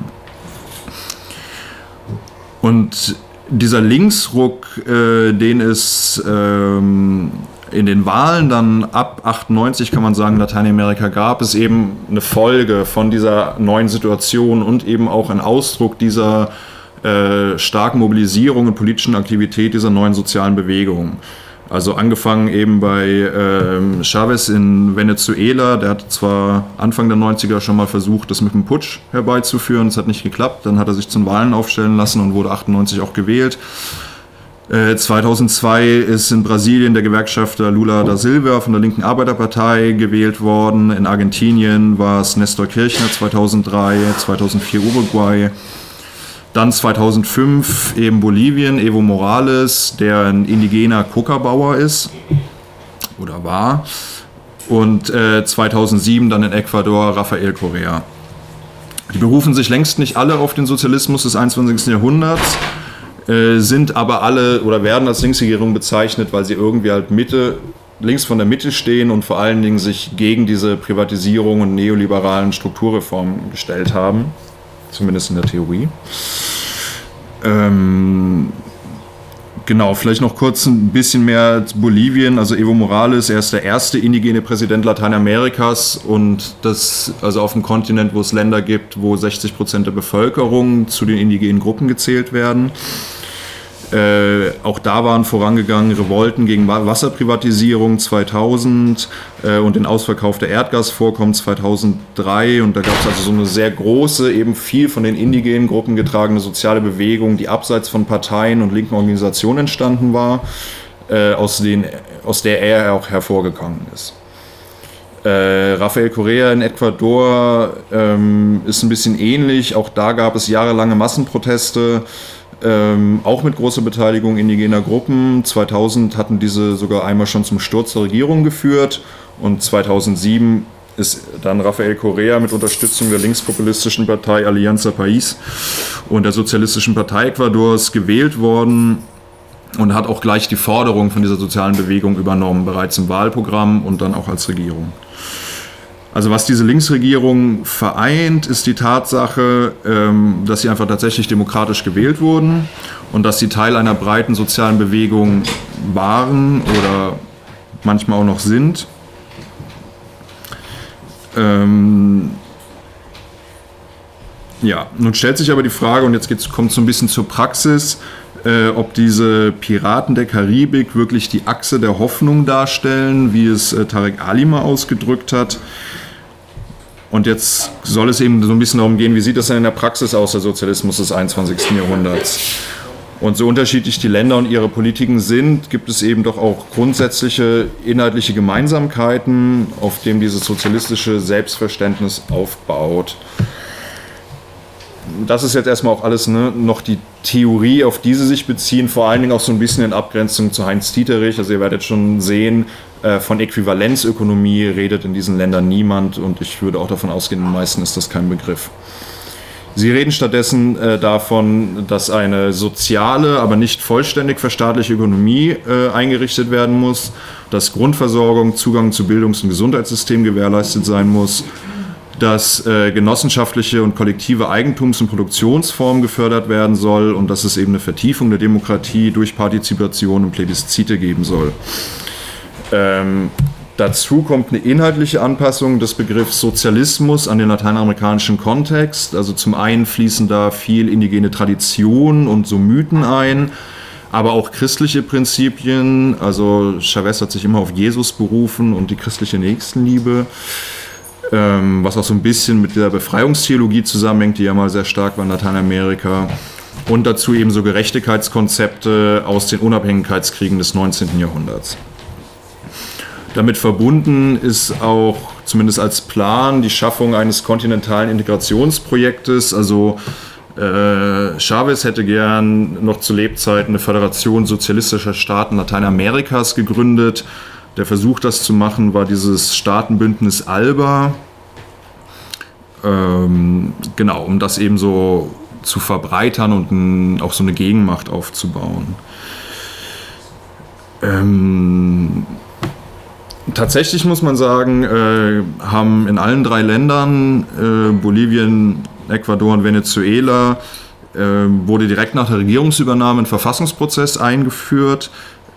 Und dieser Linksruck, äh, den es ähm, in den Wahlen dann ab achtundneunzig, kann man sagen, Lateinamerika gab, ist eben eine Folge von dieser neuen Situation und eben auch ein Ausdruck dieser äh, starken Mobilisierung und politischen Aktivität dieser neuen sozialen Bewegung. Also angefangen eben bei äh, Chavez in Venezuela, der hat zwar Anfang der neunziger schon mal versucht, das mit dem Putsch herbeizuführen, das hat nicht geklappt, dann hat er sich zu Wahlen aufstellen lassen und wurde achtundneunzig auch gewählt. zweitausendzwei ist in Brasilien der Gewerkschafter Lula da Silva von der linken Arbeiterpartei gewählt worden. In Argentinien war es Néstor Kirchner zweitausenddrei, zweitausendvier Uruguay. Dann zweitausendfünf eben Bolivien, Evo Morales, der ein indigener Coca-Bauer ist oder war. Und äh, zweitausendsieben dann in Ecuador Rafael Correa. Die berufen sich längst nicht alle auf den Sozialismus des einundzwanzigsten Jahrhunderts, sind aber alle oder werden als Linksregierung bezeichnet, weil sie irgendwie halt Mitte, links von der Mitte stehen und vor allen Dingen sich gegen diese Privatisierung und neoliberalen Strukturreformen gestellt haben, zumindest in der Theorie. Ähm, genau, vielleicht noch kurz ein bisschen mehr zu Bolivien. Also Evo Morales, er ist der erste indigene Präsident Lateinamerikas und das also auf dem Kontinent, wo es Länder gibt, wo sechzig Prozent der Bevölkerung zu den indigenen Gruppen gezählt werden. Äh, auch da waren vorangegangen Revolten gegen Wasserprivatisierung zweitausend äh, und den Ausverkauf der Erdgasvorkommen zweitausenddrei. Und da gab es also so eine sehr große, eben viel von den indigenen Gruppen getragene soziale Bewegung, die abseits von Parteien und linken Organisationen entstanden war, äh, aus, den, aus der er auch hervorgegangen ist. Äh, Rafael Correa in Ecuador ähm, ist ein bisschen ähnlich. Auch da gab es jahrelange Massenproteste. Ähm, auch mit großer Beteiligung indigener Gruppen. zweitausend hatten diese sogar einmal schon zum Sturz der Regierung geführt und zweitausendsieben ist dann Rafael Correa mit Unterstützung der linkspopulistischen Partei Alianza País und der Sozialistischen Partei Ecuadors gewählt worden und hat auch gleich die Forderung von dieser sozialen Bewegung übernommen, bereits im Wahlprogramm und dann auch als Regierung. Also was diese Linksregierung vereint, ist die Tatsache, dass sie einfach tatsächlich demokratisch gewählt wurden und dass sie Teil einer breiten sozialen Bewegung waren oder manchmal auch noch sind. Ähm ja, nun stellt sich aber die Frage, und jetzt kommt es so ein bisschen zur Praxis, äh, ob diese Piraten der Karibik wirklich die Achse der Hoffnung darstellen, wie es äh, Tarek Ali mal ausgedrückt hat. Und jetzt soll es eben so ein bisschen darum gehen, wie sieht das denn in der Praxis aus, der Sozialismus des einundzwanzigsten Jahrhunderts? Und so unterschiedlich die Länder und ihre Politiken sind, gibt es eben doch auch grundsätzliche inhaltliche Gemeinsamkeiten, auf denen dieses sozialistische Selbstverständnis aufbaut. Das ist jetzt erstmal auch alles, ne, noch die Theorie, auf die sie sich beziehen, vor allen Dingen auch so ein bisschen in Abgrenzung zu Heinz Dieterich. Also ihr werdet schon sehen, äh, von Äquivalenzökonomie redet in diesen Ländern niemand und ich würde auch davon ausgehen, den meisten ist das kein Begriff. Sie reden stattdessen äh, davon, dass eine soziale, aber nicht vollständig verstaatliche Ökonomie äh, eingerichtet werden muss, dass Grundversorgung, Zugang zu Bildungs- und Gesundheitssystem gewährleistet sein muss, dass äh, genossenschaftliche und kollektive Eigentums- und Produktionsformen gefördert werden soll und dass es eben eine Vertiefung der Demokratie durch Partizipation und Plebiszite geben soll. Ähm, dazu kommt eine inhaltliche Anpassung des Begriffs Sozialismus an den lateinamerikanischen Kontext. Also zum einen fließen da viel indigene Traditionen und so Mythen ein, aber auch christliche Prinzipien. Also Chavez hat sich immer auf Jesus berufen und die christliche Nächstenliebe, ähm, was auch so ein bisschen mit der Befreiungstheologie zusammenhängt, die ja mal sehr stark war in Lateinamerika. Und dazu eben so Gerechtigkeitskonzepte aus den Unabhängigkeitskriegen des neunzehnten Jahrhunderts. Damit verbunden ist auch, zumindest als Plan, die Schaffung eines kontinentalen Integrationsprojektes. Also äh, Chavez hätte gern noch zu Lebzeiten eine Föderation sozialistischer Staaten Lateinamerikas gegründet. Der Versuch, das zu machen, war dieses Staatenbündnis ALBA. Ähm, genau, um das eben so zu verbreitern und ein, auch so eine Gegenmacht aufzubauen. Ähm, Tatsächlich muss man sagen, äh, haben in allen drei Ländern, äh, Bolivien, Ecuador und Venezuela, äh, wurde direkt nach der Regierungsübernahme ein Verfassungsprozess eingeführt.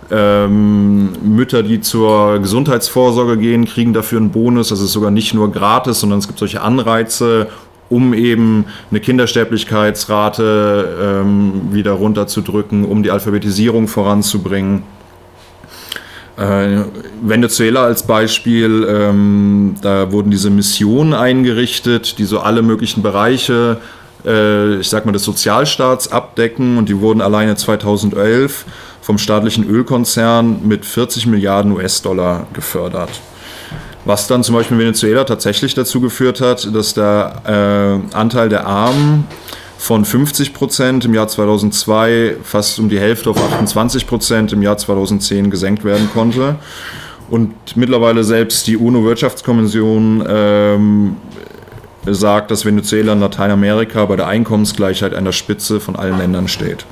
Ähm, Mütter, die zur Gesundheitsvorsorge gehen, kriegen dafür einen Bonus. Das ist sogar nicht nur gratis, sondern es gibt solche Anreize, um eben eine Kindersterblichkeitsrate ähm, wieder runterzudrücken, um die Alphabetisierung voranzubringen. Äh, Venezuela als Beispiel, ähm, da wurden diese Missionen eingerichtet, die so alle möglichen Bereiche, äh, ich sag mal, des Sozialstaats abdecken, und die wurden alleine zweitausendelf vom staatlichen Ölkonzern mit vierzig Milliarden U S-Dollar gefördert. Was dann zum Beispiel in Venezuela tatsächlich dazu geführt hat, dass der äh, Anteil der Armen von fünfzig Prozent im Jahr zweitausendzwei fast um die Hälfte auf achtundzwanzig Prozent im Jahr zweitausendzehn gesenkt werden konnte. Und mittlerweile selbst die UNO-Wirtschaftskommission ähm, sagt, dass Venezuela in Lateinamerika bei der Einkommensgleichheit an der Spitze von allen Ländern steht.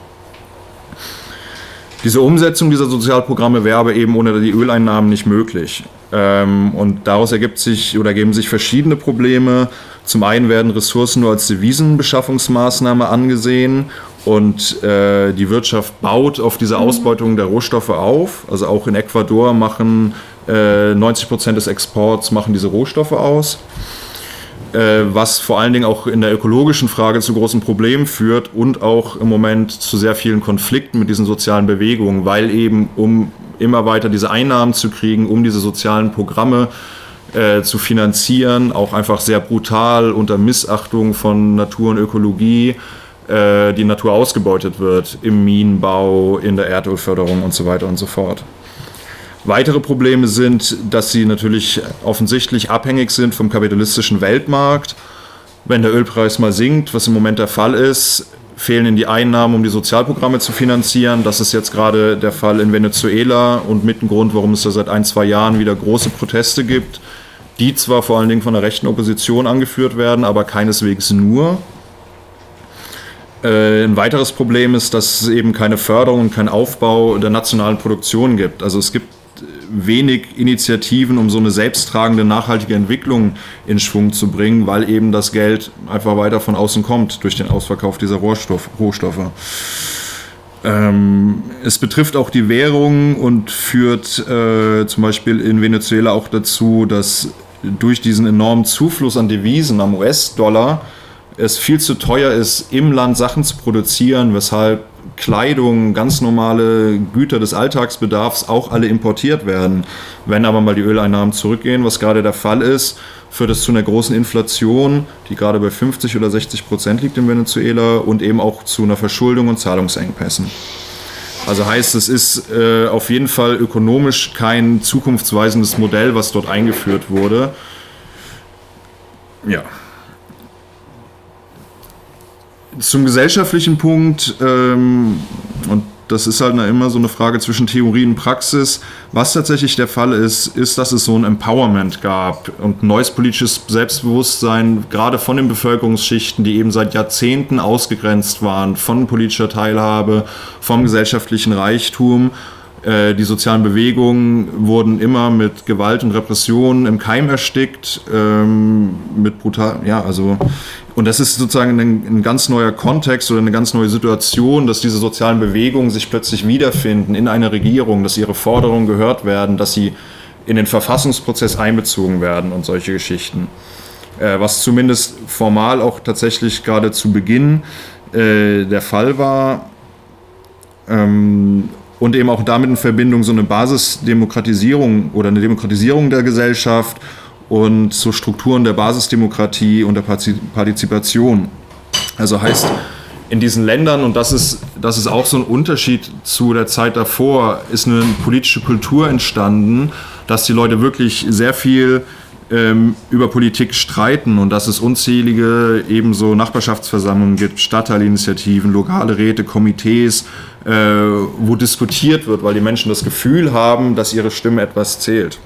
Diese Umsetzung dieser Sozialprogramme wäre aber eben ohne die Öleinnahmen nicht möglich. Ähm, und daraus ergibt sich oder ergeben sich verschiedene Probleme. Zum einen werden Ressourcen nur als Devisenbeschaffungsmaßnahme angesehen, und äh, die Wirtschaft baut auf diese Ausbeutung der Rohstoffe auf. Also auch in Ecuador machen äh, neunzig Prozent des Exports machen diese Rohstoffe aus. Was vor allen Dingen auch in der ökologischen Frage zu großen Problemen führt und auch im Moment zu sehr vielen Konflikten mit diesen sozialen Bewegungen, weil eben, um immer weiter diese Einnahmen zu kriegen, um diese sozialen Programme äh, zu finanzieren, auch einfach sehr brutal unter Missachtung von Natur und Ökologie äh, die Natur ausgebeutet wird, im Minenbau, in der Erdölförderung und so weiter und so fort. Weitere Probleme sind, dass sie natürlich offensichtlich abhängig sind vom kapitalistischen Weltmarkt. Wenn der Ölpreis mal sinkt, was im Moment der Fall ist, fehlen ihnen die Einnahmen, um die Sozialprogramme zu finanzieren. Das ist jetzt gerade der Fall in Venezuela und mit dem Grund, warum es da seit ein, zwei Jahren wieder große Proteste gibt, die zwar vor allen Dingen von der rechten Opposition angeführt werden, aber keineswegs nur. Ein weiteres Problem ist, dass es eben keine Förderung und keinen Aufbau der nationalen Produktion gibt. Also es gibt wenig Initiativen, um so eine selbsttragende, nachhaltige Entwicklung in Schwung zu bringen, weil eben das Geld einfach weiter von außen kommt durch den Ausverkauf dieser Rohstoff, Rohstoffe. Ähm, es betrifft auch die Währung und führt äh, zum Beispiel in Venezuela auch dazu, dass durch diesen enormen Zufluss an Devisen am U S-Dollar es viel zu teuer ist, im Land Sachen zu produzieren, weshalb Kleidung, ganz normale Güter des Alltagsbedarfs auch alle importiert werden. Wenn aber mal die Öleinnahmen zurückgehen, was gerade der Fall ist, führt es zu einer großen Inflation, die gerade bei fünfzig oder sechzig Prozent liegt in Venezuela, und eben auch zu einer Verschuldung und Zahlungsengpässen. Also heißt, es ist äh, auf jeden Fall ökonomisch kein zukunftsweisendes Modell, was dort eingeführt wurde. Ja. Zum gesellschaftlichen Punkt, ähm, und das ist halt immer so eine Frage zwischen Theorie und Praxis. Was tatsächlich der Fall ist, ist, dass es so ein Empowerment gab und neues politisches Selbstbewusstsein, gerade von den Bevölkerungsschichten, die eben seit Jahrzehnten ausgegrenzt waren von politischer Teilhabe, vom gesellschaftlichen Reichtum. Die sozialen Bewegungen wurden immer mit Gewalt und Repression im Keim erstickt, ähm, mit brutal, ja, also, und das ist sozusagen ein, ein ganz neuer Kontext oder eine ganz neue Situation, dass diese sozialen Bewegungen sich plötzlich wiederfinden in einer Regierung, dass ihre Forderungen gehört werden, dass sie in den Verfassungsprozess einbezogen werden und solche Geschichten. Äh, was zumindest formal auch tatsächlich gerade zu Beginn äh, der Fall war. Ähm, Und eben auch damit in Verbindung so eine Basisdemokratisierung oder eine Demokratisierung der Gesellschaft und so Strukturen der Basisdemokratie und der Partizipation. Also heißt, in diesen Ländern, und das ist, das ist auch so ein Unterschied zu der Zeit davor, ist eine politische Kultur entstanden, dass die Leute wirklich sehr viel ähm, über Politik streiten und dass es unzählige ebenso Nachbarschaftsversammlungen gibt, Stadtteilinitiativen, lokale Räte, Komitees, äh, wo diskutiert wird, weil die Menschen das Gefühl haben, dass ihre Stimme etwas zählt.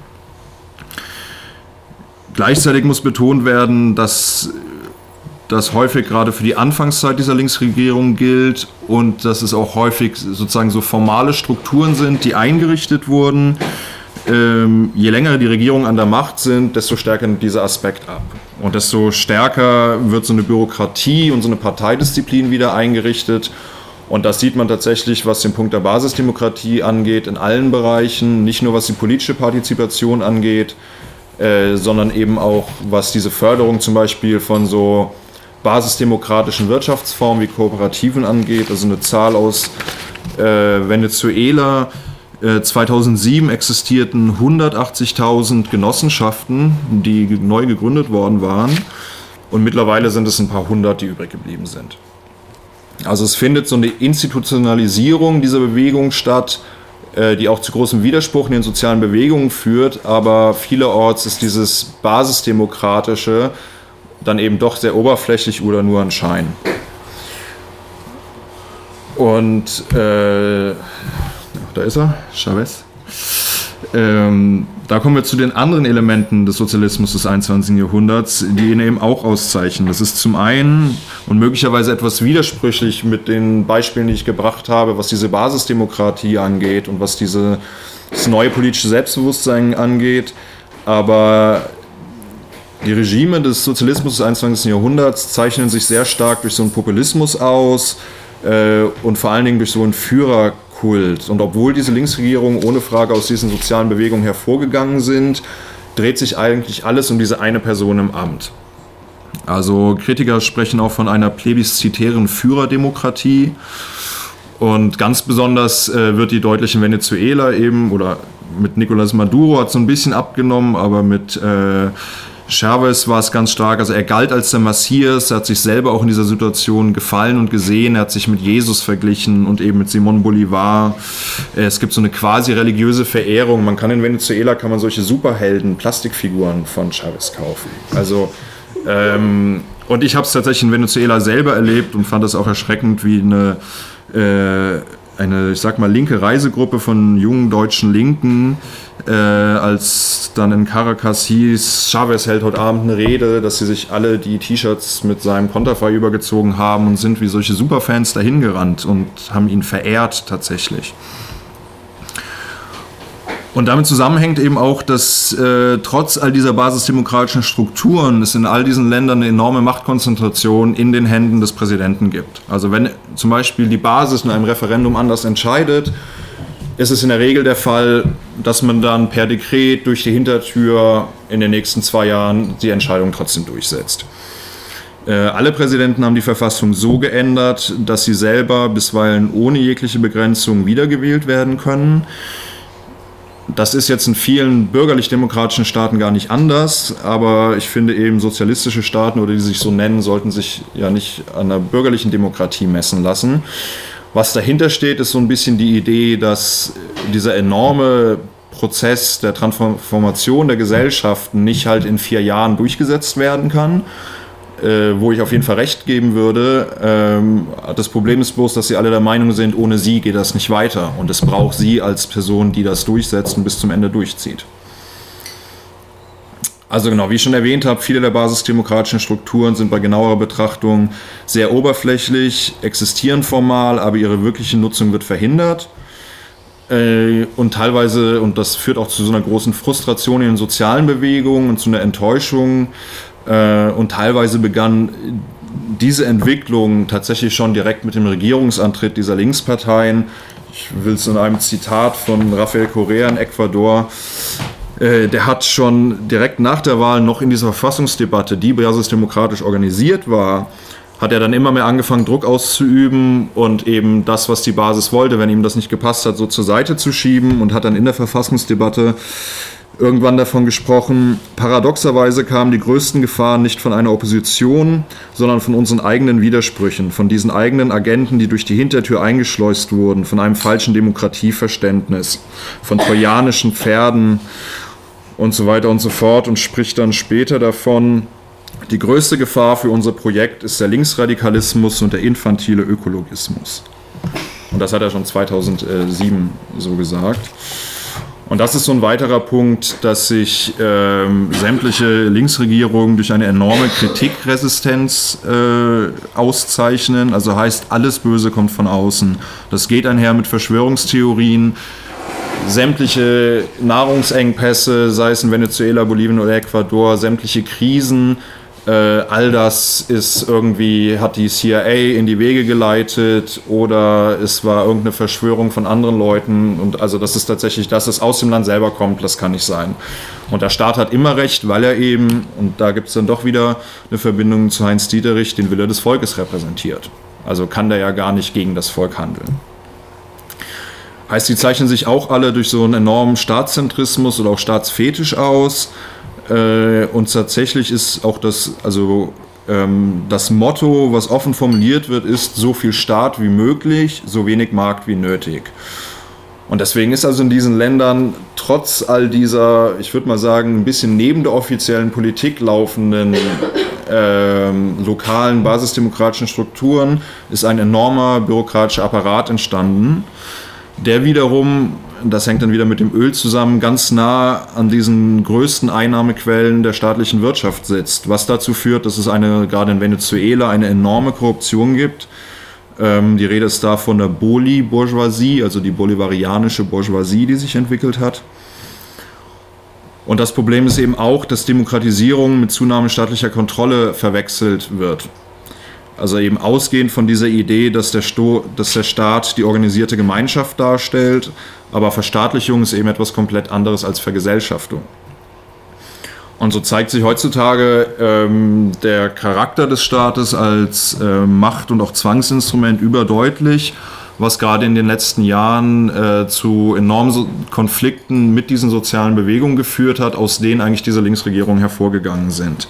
Gleichzeitig muss betont werden, dass das häufig gerade für die Anfangszeit dieser Linksregierung gilt und dass es auch häufig sozusagen so formale Strukturen sind, die eingerichtet wurden. Ähm, je länger die Regierungen an der Macht sind, desto stärker nimmt dieser Aspekt ab. Und desto stärker wird so eine Bürokratie und so eine Parteidisziplin wieder eingerichtet. Und das sieht man tatsächlich, was den Punkt der Basisdemokratie angeht, in allen Bereichen, nicht nur was die politische Partizipation angeht, äh, sondern eben auch was diese Förderung zum Beispiel von so basisdemokratischen Wirtschaftsformen wie Kooperativen angeht. Also eine Zahl aus äh, Venezuela. Äh, zweitausendsieben existierten hundertachtzigtausend Genossenschaften, die neu gegründet worden waren. Und mittlerweile sind es ein paar hundert, die übrig geblieben sind. Also es findet so eine Institutionalisierung dieser Bewegung statt, äh, die auch zu großem Widerspruch in den sozialen Bewegungen führt. Aber vielerorts ist dieses Basisdemokratische dann eben doch sehr oberflächlich oder nur ein Schein. Und äh, da ist er, Chavez. Ähm, da kommen wir zu den anderen Elementen des Sozialismus des einundzwanzigsten Jahrhunderts, die ihn eben auch auszeichnen. Das ist zum einen und möglicherweise etwas widersprüchlich mit den Beispielen, die ich gebracht habe, was diese Basisdemokratie angeht und was diese, das neue politische Selbstbewusstsein angeht. Aber die Regime des Sozialismus des einundzwanzigsten Jahrhunderts zeichnen sich sehr stark durch so einen Populismus aus äh, und vor allen Dingen durch so einen Führerkult. Und obwohl diese Linksregierungen ohne Frage aus diesen sozialen Bewegungen hervorgegangen sind, dreht sich eigentlich alles um diese eine Person im Amt. Also Kritiker sprechen auch von einer plebiszitären Führerdemokratie. Und ganz besonders äh, wird die deutlich in Venezuela eben, oder mit Nicolás Maduro hat es so ein bisschen abgenommen, aber mit äh, Chavez war es ganz stark, also er galt als der Messias, er hat sich selber auch in dieser Situation gefallen und gesehen, er hat sich mit Jesus verglichen und eben mit Simón Bolívar. Es gibt so eine quasi religiöse Verehrung, man kann in Venezuela, kann man solche Superhelden, Plastikfiguren von Chavez kaufen. Also, ähm, und ich habe es tatsächlich in Venezuela selber erlebt und fand das auch erschreckend, wie eine, äh, eine, ich sag mal, linke Reisegruppe von jungen deutschen Linken, äh, als dann in Caracas hieß, Chavez hält heute Abend eine Rede, dass sie sich alle die T-Shirts mit seinem Konterfei übergezogen haben und sind wie solche Superfans dahin gerannt und haben ihn verehrt tatsächlich. Und damit zusammenhängt eben auch, dass äh, trotz all dieser basisdemokratischen Strukturen es in all diesen Ländern eine enorme Machtkonzentration in den Händen des Präsidenten gibt. Also wenn zum Beispiel die Basis in einem Referendum anders entscheidet, ist es in der Regel der Fall, dass man dann per Dekret durch die Hintertür in den nächsten zwei Jahren die Entscheidung trotzdem durchsetzt. Äh, alle Präsidenten haben die Verfassung so geändert, dass sie selber bisweilen ohne jegliche Begrenzung wiedergewählt werden können. Das ist jetzt in vielen bürgerlich-demokratischen Staaten gar nicht anders, aber ich finde eben sozialistische Staaten oder die sich so nennen, sollten sich ja nicht an der bürgerlichen Demokratie messen lassen. Was dahinter steht, ist so ein bisschen die Idee, dass dieser enorme Prozess der Transformation der Gesellschaften nicht halt in vier Jahren durchgesetzt werden kann, äh, wo ich auf jeden Fall recht geben würde. Ähm, das Problem ist bloß, dass sie alle der Meinung sind, ohne sie geht das nicht weiter. Und es braucht sie als Person, die das durchsetzt und bis zum Ende durchzieht. Also genau, wie ich schon erwähnt habe, viele der basisdemokratischen Strukturen sind bei genauerer Betrachtung sehr oberflächlich, existieren formal, aber ihre wirkliche Nutzung wird verhindert. Und teilweise, und das führt auch zu so einer großen Frustration in den sozialen Bewegungen und zu einer Enttäuschung. Und teilweise begann diese Entwicklung tatsächlich schon direkt mit dem Regierungsantritt dieser Linksparteien. Ich will es in einem Zitat von Rafael Correa in Ecuador. Der hat schon direkt nach der Wahl noch in dieser Verfassungsdebatte, die basisdemokratisch organisiert war, hat er dann immer mehr angefangen, Druck auszuüben und eben das, was die Basis wollte, wenn ihm das nicht gepasst hat, so zur Seite zu schieben und hat dann in der Verfassungsdebatte irgendwann davon gesprochen, paradoxerweise kamen die größten Gefahren nicht von einer Opposition, sondern von unseren eigenen Widersprüchen, von diesen eigenen Agenten, die durch die Hintertür eingeschleust wurden, von einem falschen Demokratieverständnis, von trojanischen Pferden und so weiter und so fort, und spricht dann später davon, die größte Gefahr für unser Projekt ist der Linksradikalismus und der infantile Ökologismus. Und das hat er schon zweitausendsieben so gesagt. Und das ist so ein weiterer Punkt, dass sich ähm, sämtliche Linksregierungen durch eine enorme Kritikresistenz äh, auszeichnen. Also heißt, alles Böse kommt von außen. Das geht einher mit Verschwörungstheorien. Sämtliche Nahrungsengpässe, sei es in Venezuela, Bolivien oder Ecuador, sämtliche Krisen Äh, all das ist irgendwie, hat die C I A in die Wege geleitet oder es war irgendeine Verschwörung von anderen Leuten und also das ist tatsächlich, dass es aus dem Land selber kommt, das kann nicht sein. Und der Staat hat immer recht, weil er eben, und da gibt es dann doch wieder eine Verbindung zu Heinz Dieterich, den Wille des Volkes repräsentiert. Also kann der ja gar nicht gegen das Volk handeln. Heißt, die zeichnen sich auch alle durch so einen enormen Staatszentrismus oder auch Staatsfetisch aus. Und tatsächlich ist auch das, also ähm, das Motto, was offen formuliert wird, ist so viel Staat wie möglich, so wenig Markt wie nötig. Und deswegen ist also in diesen Ländern trotz all dieser, ich würde mal sagen, ein bisschen neben der offiziellen Politik laufenden ähm, lokalen basisdemokratischen Strukturen, ist ein enormer bürokratischer Apparat entstanden, der wiederum, das hängt dann wieder mit dem Öl zusammen, ganz nah an diesen größten Einnahmequellen der staatlichen Wirtschaft sitzt, was dazu führt, dass es eine, gerade in Venezuela, eine enorme Korruption gibt. Ähm, die Rede ist da von der Boli-Bourgeoisie, also die bolivarianische Bourgeoisie, die sich entwickelt hat. Und das Problem ist eben auch, dass Demokratisierung mit Zunahme staatlicher Kontrolle verwechselt wird. Also eben ausgehend von dieser Idee, dass der, Sto- dass der Staat die organisierte Gemeinschaft darstellt, aber Verstaatlichung ist eben etwas komplett anderes als Vergesellschaftung. Und so zeigt sich heutzutage ähm, der Charakter des Staates als äh, Macht- und auch Zwangsinstrument überdeutlich, was gerade in den letzten Jahren äh, zu enormen so- Konflikten mit diesen sozialen Bewegungen geführt hat, aus denen eigentlich diese Linksregierungen hervorgegangen sind.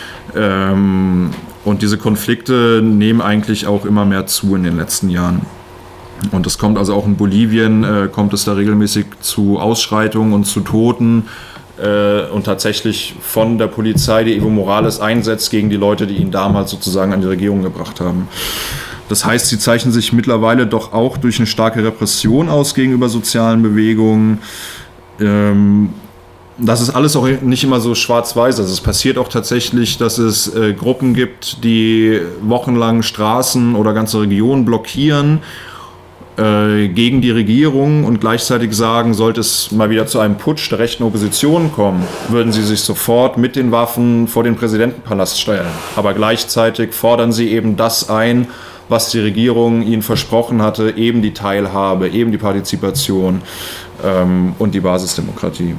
Ähm, und diese Konflikte nehmen eigentlich auch immer mehr zu in den letzten Jahren. Und das kommt also auch in Bolivien, äh, kommt es da regelmäßig zu Ausschreitungen und zu Toten äh, und tatsächlich von der Polizei, die Evo Morales einsetzt gegen die Leute, die ihn damals sozusagen an die Regierung gebracht haben. Das heißt, sie zeichnen sich mittlerweile doch auch durch eine starke Repression aus gegenüber sozialen Bewegungen. Ähm, Das ist alles auch nicht immer so schwarz-weiß. Also es passiert auch tatsächlich, dass es äh, Gruppen gibt, die wochenlang Straßen oder ganze Regionen blockieren äh, gegen die Regierung und gleichzeitig sagen, sollte es mal wieder zu einem Putsch der rechten Opposition kommen, würden sie sich sofort mit den Waffen vor den Präsidentenpalast stellen. Aber gleichzeitig fordern sie eben das ein, was die Regierung ihnen versprochen hatte, eben die Teilhabe, eben die Partizipation ähm, und die Basisdemokratie.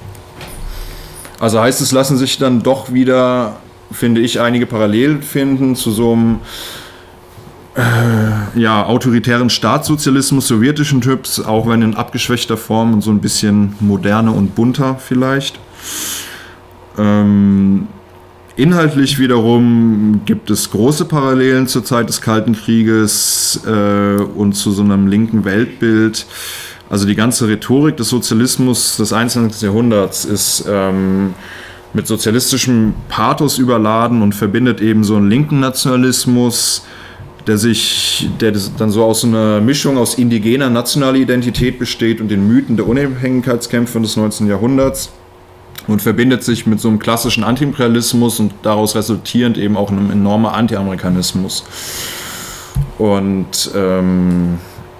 Also heißt es, lassen sich dann doch wieder, finde ich, einige Parallelen finden zu so einem äh, ja, autoritären Staatssozialismus sowjetischen Typs, auch wenn in abgeschwächter Form und so ein bisschen moderner und bunter vielleicht. Ähm, inhaltlich wiederum gibt es große Parallelen zur Zeit des Kalten Krieges äh, und zu so einem linken Weltbild. Also die ganze Rhetorik des Sozialismus des einundzwanzigsten Jahrhunderts ist ähm, mit sozialistischem Pathos überladen und verbindet eben so einen linken Nationalismus, der sich, der dann so aus so einer Mischung aus indigener nationaler Identität besteht und den Mythen der Unabhängigkeitskämpfe des neunzehnten Jahrhunderts und verbindet sich mit so einem klassischen Antiimperialismus und daraus resultierend eben auch einem enormen Anti-Amerikanismus. Und ähm,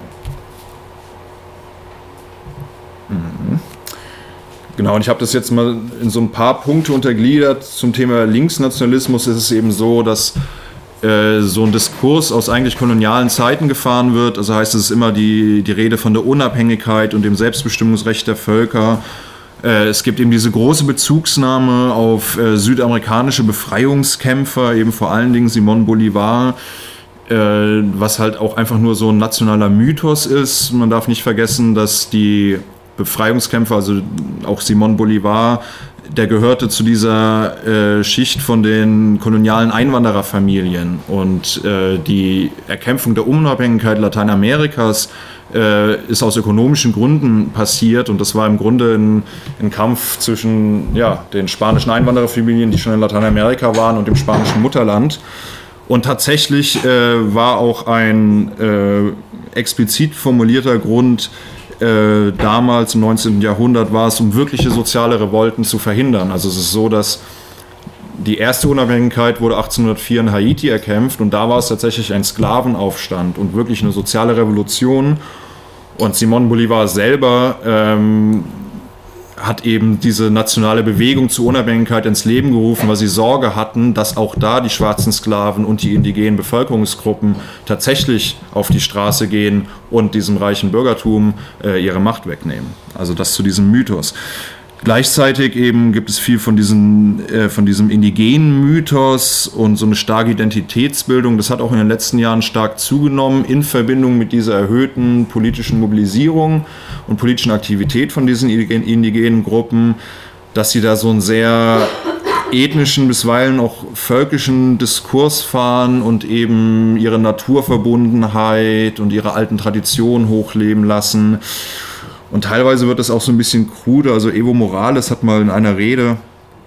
Genau, und ich habe das jetzt mal in so ein paar Punkte untergliedert. Zum Thema Linksnationalismus ist es eben so, dass äh, so ein Diskurs aus eigentlich kolonialen Zeiten gefahren wird. Also heißt es ist immer die, die Rede von der Unabhängigkeit und dem Selbstbestimmungsrecht der Völker. Äh, es gibt eben diese große Bezugsnahme auf äh, südamerikanische Befreiungskämpfer, eben vor allen Dingen Simón Bolívar, äh, was halt auch einfach nur so ein nationaler Mythos ist. Man darf nicht vergessen, dass die Befreiungskämpfer, also auch Simón Bolívar, der gehörte zu dieser äh, Schicht von den kolonialen Einwandererfamilien und äh, die Erkämpfung der Unabhängigkeit Lateinamerikas äh, ist aus ökonomischen Gründen passiert und das war im Grunde ein, ein Kampf zwischen ja, den spanischen Einwandererfamilien, die schon in Lateinamerika waren, und dem spanischen Mutterland. Und tatsächlich äh, war auch ein äh, explizit formulierter Grund, Äh, damals im neunzehnten Jahrhundert war es, um wirkliche soziale Revolten zu verhindern. Also es ist so, dass die erste Unabhängigkeit wurde achtzehnhundertvier in Haiti erkämpft und da war es tatsächlich ein Sklavenaufstand und wirklich eine soziale Revolution. Und Simón Bolívar selber ähm, hat eben diese nationale Bewegung zur Unabhängigkeit ins Leben gerufen, weil sie Sorge hatten, dass auch da die schwarzen Sklaven und die indigenen Bevölkerungsgruppen tatsächlich auf die Straße gehen und diesem reichen Bürgertum äh, ihre Macht wegnehmen. Also das zu diesem Mythos. Gleichzeitig eben gibt es viel von, diesen, äh, von diesem indigenen Mythos und so eine starke Identitätsbildung. Das hat auch in den letzten Jahren stark zugenommen in Verbindung mit dieser erhöhten politischen Mobilisierung und politischen Aktivität von diesen indigenen Gruppen, dass sie da so einen sehr ethnischen, bisweilen auch völkischen Diskurs fahren und eben ihre Naturverbundenheit und ihre alten Traditionen hochleben lassen. Und teilweise wird das auch so ein bisschen krude. Also Evo Morales hat mal in einer Rede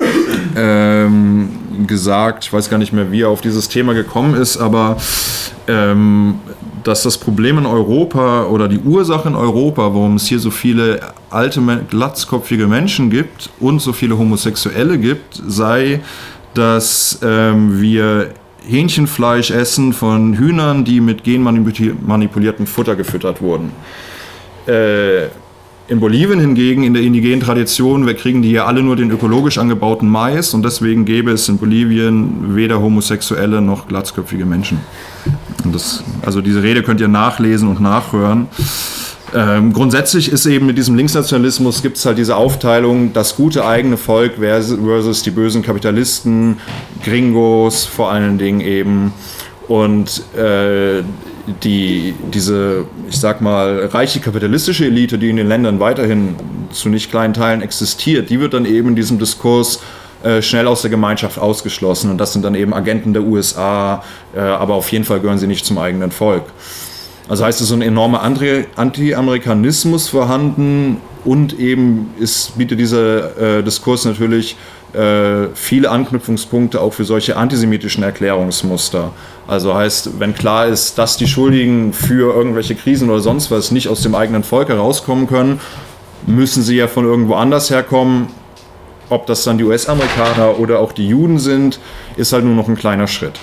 ähm, gesagt, ich weiß gar nicht mehr, wie er auf dieses Thema gekommen ist, aber ähm, dass das Problem in Europa oder die Ursache in Europa, warum es hier so viele alte, glatzkopfige Menschen gibt und so viele Homosexuelle gibt, sei, dass ähm, wir Hähnchenfleisch essen von Hühnern, die mit genmanipuliertem Futter gefüttert wurden. Äh, In Bolivien hingegen, in der indigenen Tradition, wir kriegen die hier alle nur den ökologisch angebauten Mais und deswegen gäbe es in Bolivien weder Homosexuelle noch glatzköpfige Menschen. Und das, also diese Rede könnt ihr nachlesen und nachhören. Ähm, grundsätzlich ist eben mit diesem Linksnationalismus gibt es halt diese Aufteilung, das gute eigene Volk versus die bösen Kapitalisten, Gringos vor allen Dingen eben. Und äh, die, diese, ich sag mal, reiche kapitalistische Elite, die in den Ländern weiterhin zu nicht kleinen Teilen existiert, die wird dann eben in diesem Diskurs äh, schnell aus der Gemeinschaft ausgeschlossen. Und das sind dann eben Agenten der U S A, äh, aber auf jeden Fall gehören sie nicht zum eigenen Volk. Also heißt es, so ein enormer Anti-Amerikanismus vorhanden und eben ist, bietet dieser äh, Diskurs natürlich äh, viele Anknüpfungspunkte auch für solche antisemitischen Erklärungsmuster. Also heißt, wenn klar ist, dass die Schuldigen für irgendwelche Krisen oder sonst was nicht aus dem eigenen Volk herauskommen können, müssen sie ja von irgendwo anders herkommen. Ob das dann die U S-Amerikaner oder auch die Juden sind, ist halt nur noch ein kleiner Schritt.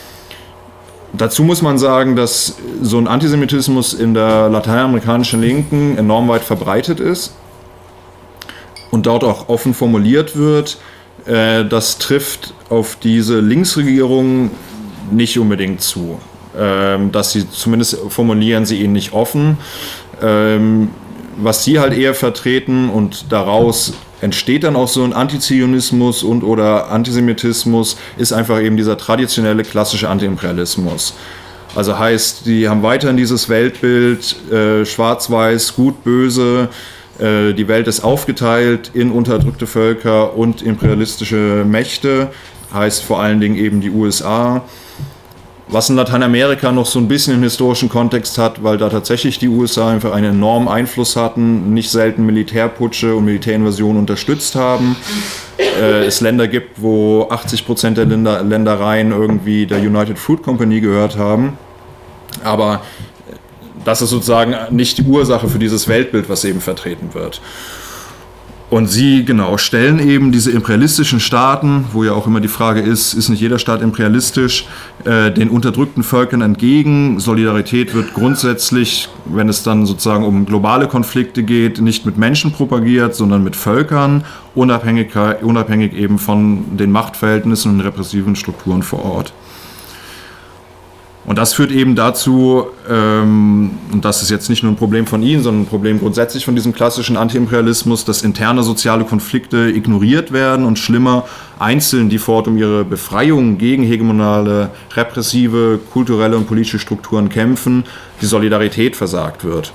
Dazu muss man sagen, dass so ein Antisemitismus in der lateinamerikanischen Linken enorm weit verbreitet ist und dort auch offen formuliert wird. Das trifft auf diese Linksregierung nicht unbedingt zu. Dass sie, zumindest formulieren sie ihn nicht offen. Was sie halt eher vertreten und daraus entsteht dann auch so ein Antizionismus und oder Antisemitismus, ist einfach eben dieser traditionelle klassische Antiimperialismus. Also heißt, die haben weiterhin dieses Weltbild, äh, schwarz-weiß, gut, böse, äh, die Welt ist aufgeteilt in unterdrückte Völker und imperialistische Mächte, heißt vor allen Dingen eben die U S A. Was in Lateinamerika noch so ein bisschen einen historischen Kontext hat, weil da tatsächlich die U S A einfach einen enormen Einfluss hatten, nicht selten Militärputsche und Militärinvasionen unterstützt haben. Äh, es Länder gibt, wo achtzig Prozent der Länder, Ländereien irgendwie der United Fruit Company gehört haben. Aber das ist sozusagen nicht die Ursache für dieses Weltbild, was eben vertreten wird. Und sie, genau, stellen eben diese imperialistischen Staaten, wo ja auch immer die Frage ist, ist nicht jeder Staat imperialistisch, äh, den unterdrückten Völkern entgegen. Solidarität wird grundsätzlich, wenn es dann sozusagen um globale Konflikte geht, nicht mit Menschen propagiert, sondern mit Völkern, unabhängig, unabhängig eben von den Machtverhältnissen und repressiven Strukturen vor Ort. Und das führt eben dazu, ähm, und das ist jetzt nicht nur ein Problem von Ihnen, sondern ein Problem grundsätzlich von diesem klassischen Antiimperialismus, dass interne soziale Konflikte ignoriert werden und schlimmer, Einzelnen, die vor Ort um ihre Befreiung gegen hegemonale, repressive, kulturelle und politische Strukturen kämpfen, die Solidarität versagt wird.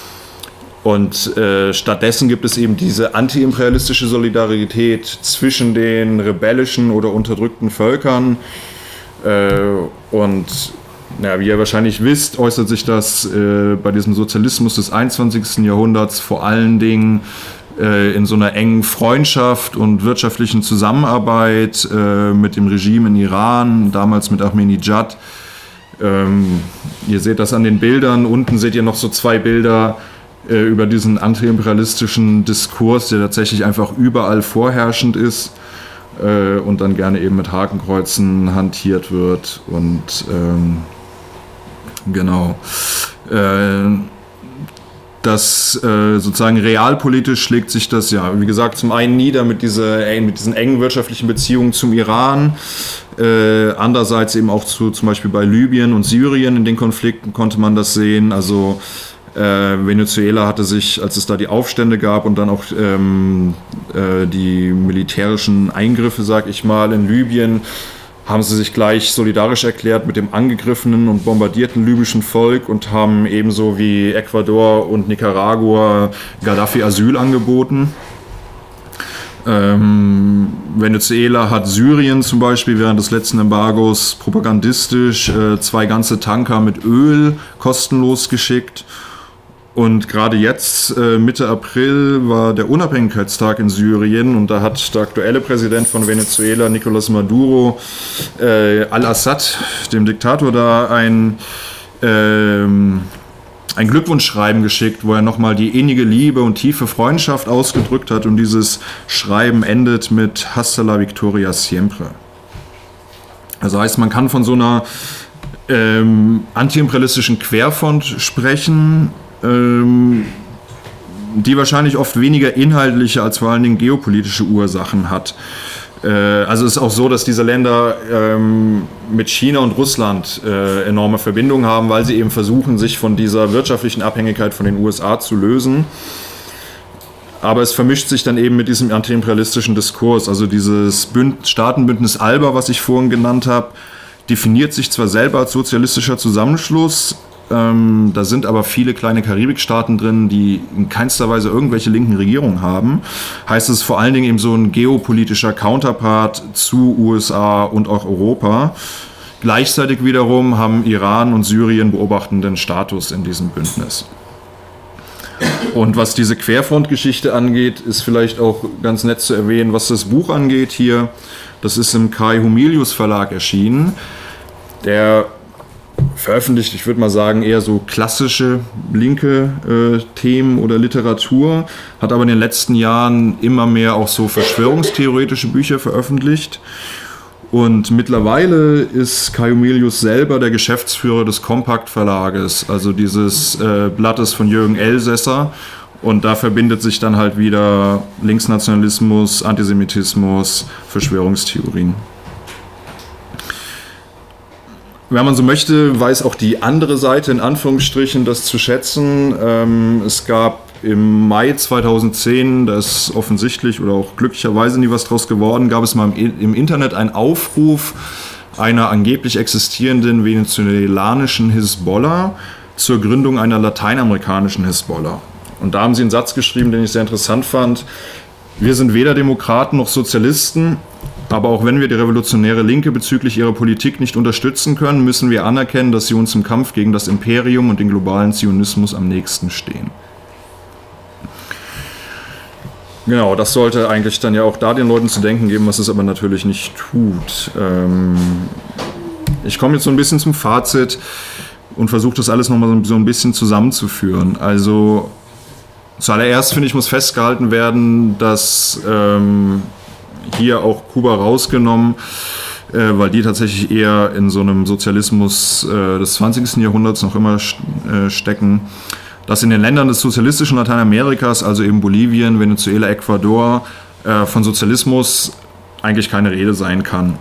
Und äh, stattdessen gibt es eben diese antiimperialistische Solidarität zwischen den rebellischen oder unterdrückten Völkern äh, und ja, wie ihr wahrscheinlich wisst, äußert sich das äh, bei diesem Sozialismus des einundzwanzigsten Jahrhunderts vor allen Dingen äh, in so einer engen Freundschaft und wirtschaftlichen Zusammenarbeit äh, mit dem Regime in Iran, damals mit Ahmadinejad. Ähm, ihr seht das an den Bildern. Unten seht ihr noch so zwei Bilder äh, über diesen antiimperialistischen Diskurs, der tatsächlich einfach überall vorherrschend ist äh, und dann gerne eben mit Hakenkreuzen hantiert wird und ähm, Genau. Äh, Das äh, sozusagen realpolitisch schlägt sich das ja, wie gesagt, zum einen nieder mit, dieser, äh, mit diesen engen wirtschaftlichen Beziehungen zum Iran, äh, andererseits eben auch zu, zum Beispiel bei Libyen und Syrien, in den Konflikten konnte man das sehen. Also äh, Venezuela hatte sich, als es da die Aufstände gab und dann auch ähm, äh, die militärischen Eingriffe, sag ich mal, in Libyen, haben sie sich gleich solidarisch erklärt mit dem angegriffenen und bombardierten libyschen Volk und haben ebenso wie Ecuador und Nicaragua Gaddafi Asyl angeboten. Ähm, Venezuela hat Syrien zum Beispiel während des letzten Embargos propagandistisch äh, zwei ganze Tanker mit Öl kostenlos geschickt. Und gerade jetzt, äh, Mitte April, war der Unabhängigkeitstag in Syrien und da hat der aktuelle Präsident von Venezuela, Nicolás Maduro, äh, al-Assad, dem Diktator da, ein, ähm, ein Glückwunschschreiben geschickt, wo er nochmal die innige Liebe und tiefe Freundschaft ausgedrückt hat und dieses Schreiben endet mit Hasta la Victoria siempre. Das heißt, man kann von so einer ähm, antiimperialistischen Querfront sprechen, die wahrscheinlich oft weniger inhaltliche als vor allen Dingen geopolitische Ursachen hat. Also es ist auch so, dass diese Länder mit China und Russland enorme Verbindungen haben, weil sie eben versuchen, sich von dieser wirtschaftlichen Abhängigkeit von den U S A zu lösen. Aber es vermischt sich dann eben mit diesem antiimperialistischen Diskurs. Also dieses Bünd- Staatenbündnis ALBA, was ich vorhin genannt habe, definiert sich zwar selber als sozialistischer Zusammenschluss, Ähm, da sind aber viele kleine Karibikstaaten drin, die in keinster Weise irgendwelche linken Regierungen haben. Heißt es vor allen Dingen eben so ein geopolitischer Counterpart zu U S A und auch Europa. Gleichzeitig wiederum haben Iran und Syrien beobachtenden Status in diesem Bündnis. Und was diese Querfrontgeschichte angeht, ist vielleicht auch ganz nett zu erwähnen, was das Buch angeht hier. Das ist im Kai Humilius Verlag erschienen. Der veröffentlicht, ich würde mal sagen, eher so klassische linke äh, Themen oder Literatur, hat aber in den letzten Jahren immer mehr auch so verschwörungstheoretische Bücher veröffentlicht. Und mittlerweile ist Kai Humilius selber der Geschäftsführer des Kompakt Verlages, also dieses äh, Blattes von Jürgen Elsässer. Und da verbindet sich dann halt wieder Linksnationalismus, Antisemitismus, Verschwörungstheorien. Wenn man so möchte, weiß auch die andere Seite in Anführungsstrichen das zu schätzen. Ähm, es gab im Mai zweitausendzehn, da ist offensichtlich oder auch glücklicherweise nie was draus geworden, gab es mal im, im Internet einen Aufruf einer angeblich existierenden venezolanischen Hisbollah zur Gründung einer lateinamerikanischen Hisbollah. Und da haben sie einen Satz geschrieben, den ich sehr interessant fand. Wir sind weder Demokraten noch Sozialisten, aber auch wenn wir die revolutionäre Linke bezüglich ihrer Politik nicht unterstützen können, müssen wir anerkennen, dass sie uns im Kampf gegen das Imperium und den globalen Zionismus am nächsten stehen. Genau, das sollte eigentlich dann ja auch da den Leuten zu denken geben, was es aber natürlich nicht tut. Ähm, ich komme jetzt so ein bisschen zum Fazit und versuche das alles nochmal so ein bisschen zusammenzuführen. Also zuallererst, finde ich, muss festgehalten werden, dass ähm, hier auch Kuba rausgenommen, äh, weil die tatsächlich eher in so einem Sozialismus äh, des zwanzigsten Jahrhunderts noch immer äh, stecken, dass in den Ländern des sozialistischen Lateinamerikas, also eben Bolivien, Venezuela, Ecuador, äh, von Sozialismus eigentlich keine Rede sein kann.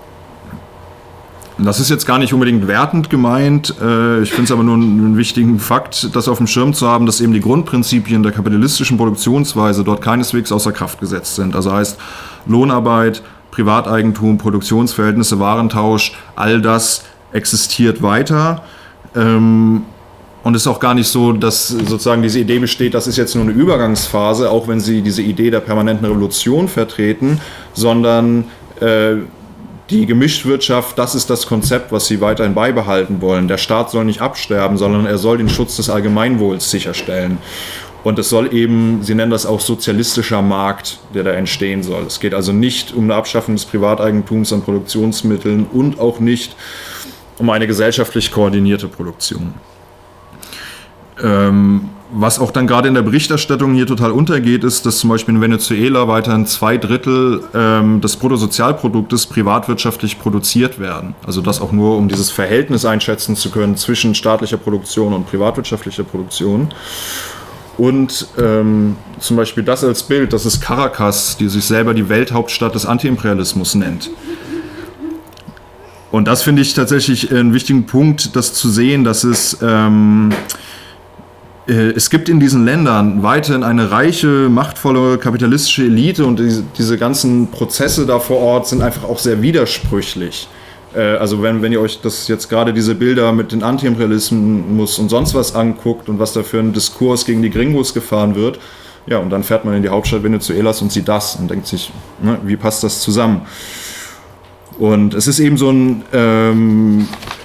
Das ist jetzt gar nicht unbedingt wertend gemeint, äh, ich finde es aber nur einen wichtigen Fakt, das auf dem Schirm zu haben, dass eben die Grundprinzipien der kapitalistischen Produktionsweise dort keineswegs außer Kraft gesetzt sind. Also heißt Lohnarbeit, Privateigentum, Produktionsverhältnisse, Warentausch, all das existiert weiter. Ähm, und es ist auch gar nicht so, dass sozusagen diese Idee besteht, das ist jetzt nur eine Übergangsphase, auch wenn sie diese Idee der permanenten Revolution vertreten, sondern äh, die Gemischtwirtschaft, das ist das Konzept, was sie weiterhin beibehalten wollen. Der Staat soll nicht absterben, sondern er soll den Schutz des Allgemeinwohls sicherstellen. Und es soll eben, sie nennen das auch sozialistischer Markt, der da entstehen soll. Es geht also nicht um eine Abschaffung des Privateigentums an Produktionsmitteln und auch nicht um eine gesellschaftlich koordinierte Produktion. Ähm, was auch dann gerade in der Berichterstattung hier total untergeht, ist, dass zum Beispiel in Venezuela weiterhin zwei Drittel ähm, des Bruttosozialproduktes privatwirtschaftlich produziert werden. Also das auch nur, um dieses Verhältnis einschätzen zu können zwischen staatlicher Produktion und privatwirtschaftlicher Produktion. Und ähm, zum Beispiel das als Bild, das ist Caracas, die sich selber die Welthauptstadt des Antiimperialismus nennt. Und das finde ich tatsächlich einen wichtigen Punkt, das zu sehen, dass es, ähm, äh, es gibt in diesen Ländern weiterhin eine reiche, machtvolle kapitalistische Elite und diese, diese ganzen Prozesse da vor Ort sind einfach auch sehr widersprüchlich. Also wenn, wenn ihr euch das jetzt gerade diese Bilder mit den Antiimperialismus und sonst was anguckt und was da für ein Diskurs gegen die Gringos gefahren wird, ja, und dann fährt man in die Hauptstadt Venezuelas und sieht das und denkt sich, ne, wie passt das zusammen? Und es ist eben so ein, ähm,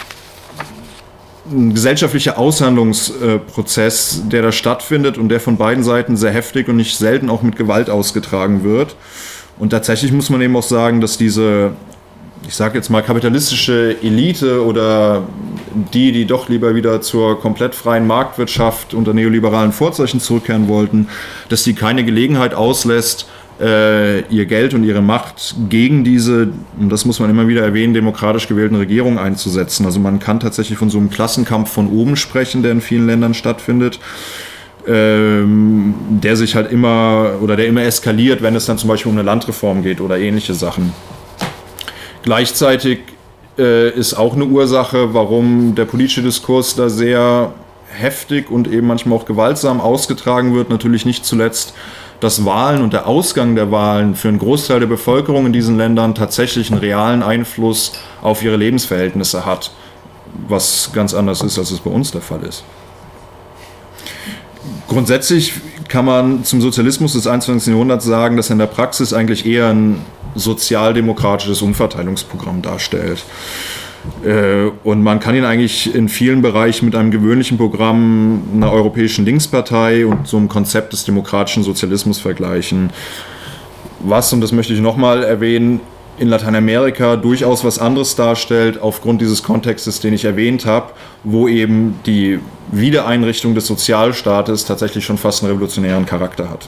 ein gesellschaftlicher Aushandlungsprozess, der da stattfindet und der von beiden Seiten sehr heftig und nicht selten auch mit Gewalt ausgetragen wird. Und tatsächlich muss man eben auch sagen, dass diese, ich sage jetzt mal, kapitalistische Elite oder die, die doch lieber wieder zur komplett freien Marktwirtschaft unter neoliberalen Vorzeichen zurückkehren wollten, dass die keine Gelegenheit auslässt, äh, ihr Geld und ihre Macht gegen diese, und das muss man immer wieder erwähnen, demokratisch gewählten Regierungen einzusetzen. Also man kann tatsächlich von so einem Klassenkampf von oben sprechen, der in vielen Ländern stattfindet, ähm, der sich halt immer, oder der immer eskaliert, wenn es dann zum Beispiel um eine Landreform geht oder ähnliche Sachen. Gleichzeitig äh, ist auch eine Ursache, warum der politische Diskurs da sehr heftig und eben manchmal auch gewaltsam ausgetragen wird, natürlich nicht zuletzt, dass Wahlen und der Ausgang der Wahlen für einen Großteil der Bevölkerung in diesen Ländern tatsächlich einen realen Einfluss auf ihre Lebensverhältnisse hat, was ganz anders ist, als es bei uns der Fall ist. Grundsätzlich kann man zum Sozialismus des einundzwanzigsten Jahrhunderts sagen, dass er in der Praxis eigentlich eher ein sozialdemokratisches Umverteilungsprogramm darstellt. Und man kann ihn eigentlich in vielen Bereichen mit einem gewöhnlichen Programm einer europäischen Linkspartei und so einem Konzept des demokratischen Sozialismus vergleichen. Was, und das möchte ich nochmal erwähnen, in Lateinamerika durchaus was anderes darstellt, aufgrund dieses Kontextes, den ich erwähnt habe, wo eben die Wiedereinrichtung des Sozialstaates tatsächlich schon fast einen revolutionären Charakter hat.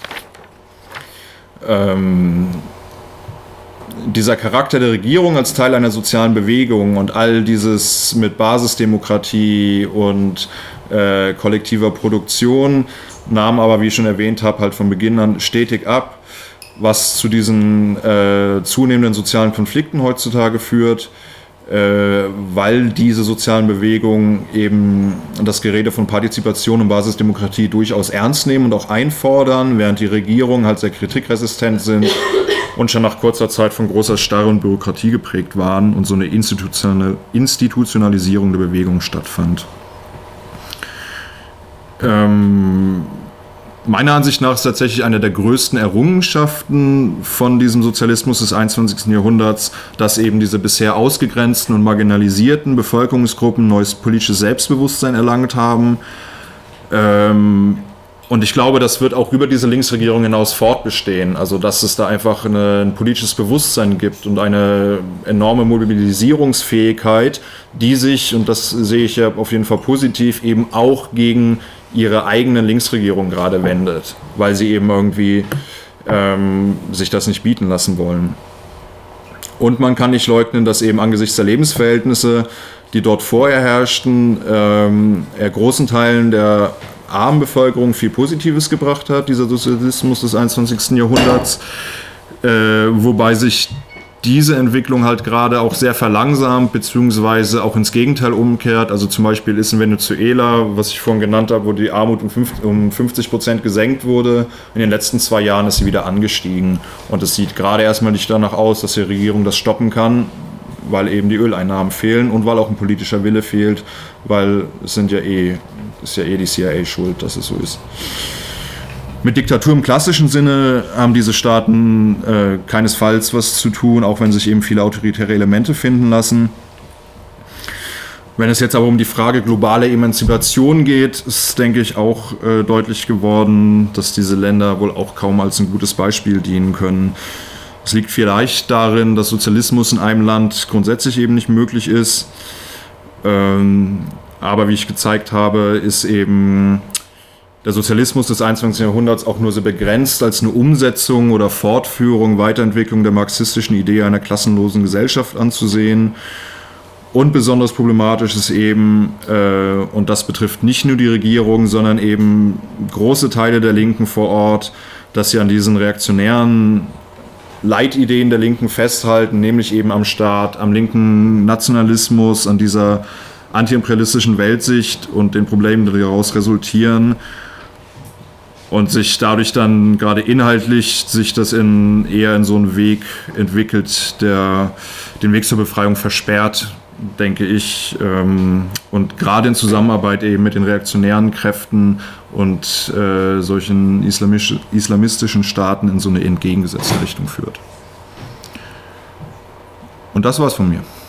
Ähm, dieser Charakter der Regierung als Teil einer sozialen Bewegung und all dieses mit Basisdemokratie und äh, kollektiver Produktion nahm aber, wie ich schon erwähnt habe, halt von Beginn an stetig ab, was zu diesen äh, zunehmenden sozialen Konflikten heutzutage führt, äh, weil diese sozialen Bewegungen eben das Gerede von Partizipation und Basisdemokratie durchaus ernst nehmen und auch einfordern, während die Regierungen halt sehr kritikresistent sind und schon nach kurzer Zeit von großer Starre und Bürokratie geprägt waren und so eine Institutionalisierung der Bewegung stattfand. Ähm, meiner Ansicht nach ist tatsächlich eine der größten Errungenschaften von diesem Sozialismus des einundzwanzigsten Jahrhunderts, dass eben diese bisher ausgegrenzten und marginalisierten Bevölkerungsgruppen neues politisches Selbstbewusstsein erlangt haben. Ähm, Und ich glaube, das wird auch über diese Linksregierung hinaus fortbestehen. Also, dass es da einfach eine, ein politisches Bewusstsein gibt und eine enorme Mobilisierungsfähigkeit, die sich, und das sehe ich ja auf jeden Fall positiv, eben auch gegen ihre eigene Linksregierung gerade wendet, weil sie eben irgendwie ähm, sich das nicht bieten lassen wollen. Und man kann nicht leugnen, dass eben angesichts der Lebensverhältnisse, die dort vorher herrschten, ähm, er großen Teilen der armen Bevölkerung viel Positives gebracht hat, dieser Sozialismus des einundzwanzigsten Jahrhunderts, äh, wobei sich diese Entwicklung halt gerade auch sehr verlangsamt, beziehungsweise auch ins Gegenteil umkehrt. Also zum Beispiel ist in Venezuela, was ich vorhin genannt habe, wo die Armut um fünfzig Prozent gesenkt wurde, in den letzten zwei Jahren ist sie wieder angestiegen. Und es sieht gerade erstmal nicht danach aus, dass die Regierung das stoppen kann, weil eben die Öleinnahmen fehlen und weil auch ein politischer Wille fehlt, weil es sind ja eh, ist ja eh die C I A schuld, dass es so ist. Mit Diktatur im klassischen Sinne haben diese Staaten äh, keinesfalls was zu tun, auch wenn sich eben viele autoritäre Elemente finden lassen. Wenn es jetzt aber um die Frage globale Emanzipation geht, ist, denke ich, auch äh, deutlich geworden, dass diese Länder wohl auch kaum als ein gutes Beispiel dienen können. Es liegt vielleicht darin, dass Sozialismus in einem Land grundsätzlich eben nicht möglich ist. Ähm, aber wie ich gezeigt habe, ist eben der Sozialismus des einundzwanzigsten Jahrhunderts auch nur so begrenzt als eine Umsetzung oder Fortführung, Weiterentwicklung der marxistischen Idee einer klassenlosen Gesellschaft anzusehen. Und besonders problematisch ist eben, äh, und das betrifft nicht nur die Regierung, sondern eben große Teile der Linken vor Ort, dass sie an diesen reaktionären Leitideen der Linken festhalten, nämlich eben am Staat, am linken Nationalismus, an dieser antiimperialistischen Weltsicht und den Problemen, die daraus resultieren. Und sich dadurch dann gerade inhaltlich sich das in, eher in so einen Weg entwickelt, der den Weg zur Befreiung versperrt, denke ich. Und gerade in Zusammenarbeit eben mit den reaktionären Kräften und äh, solchen islamisch, islamistischen Staaten in so eine entgegengesetzte Richtung führt. Und das war's von mir.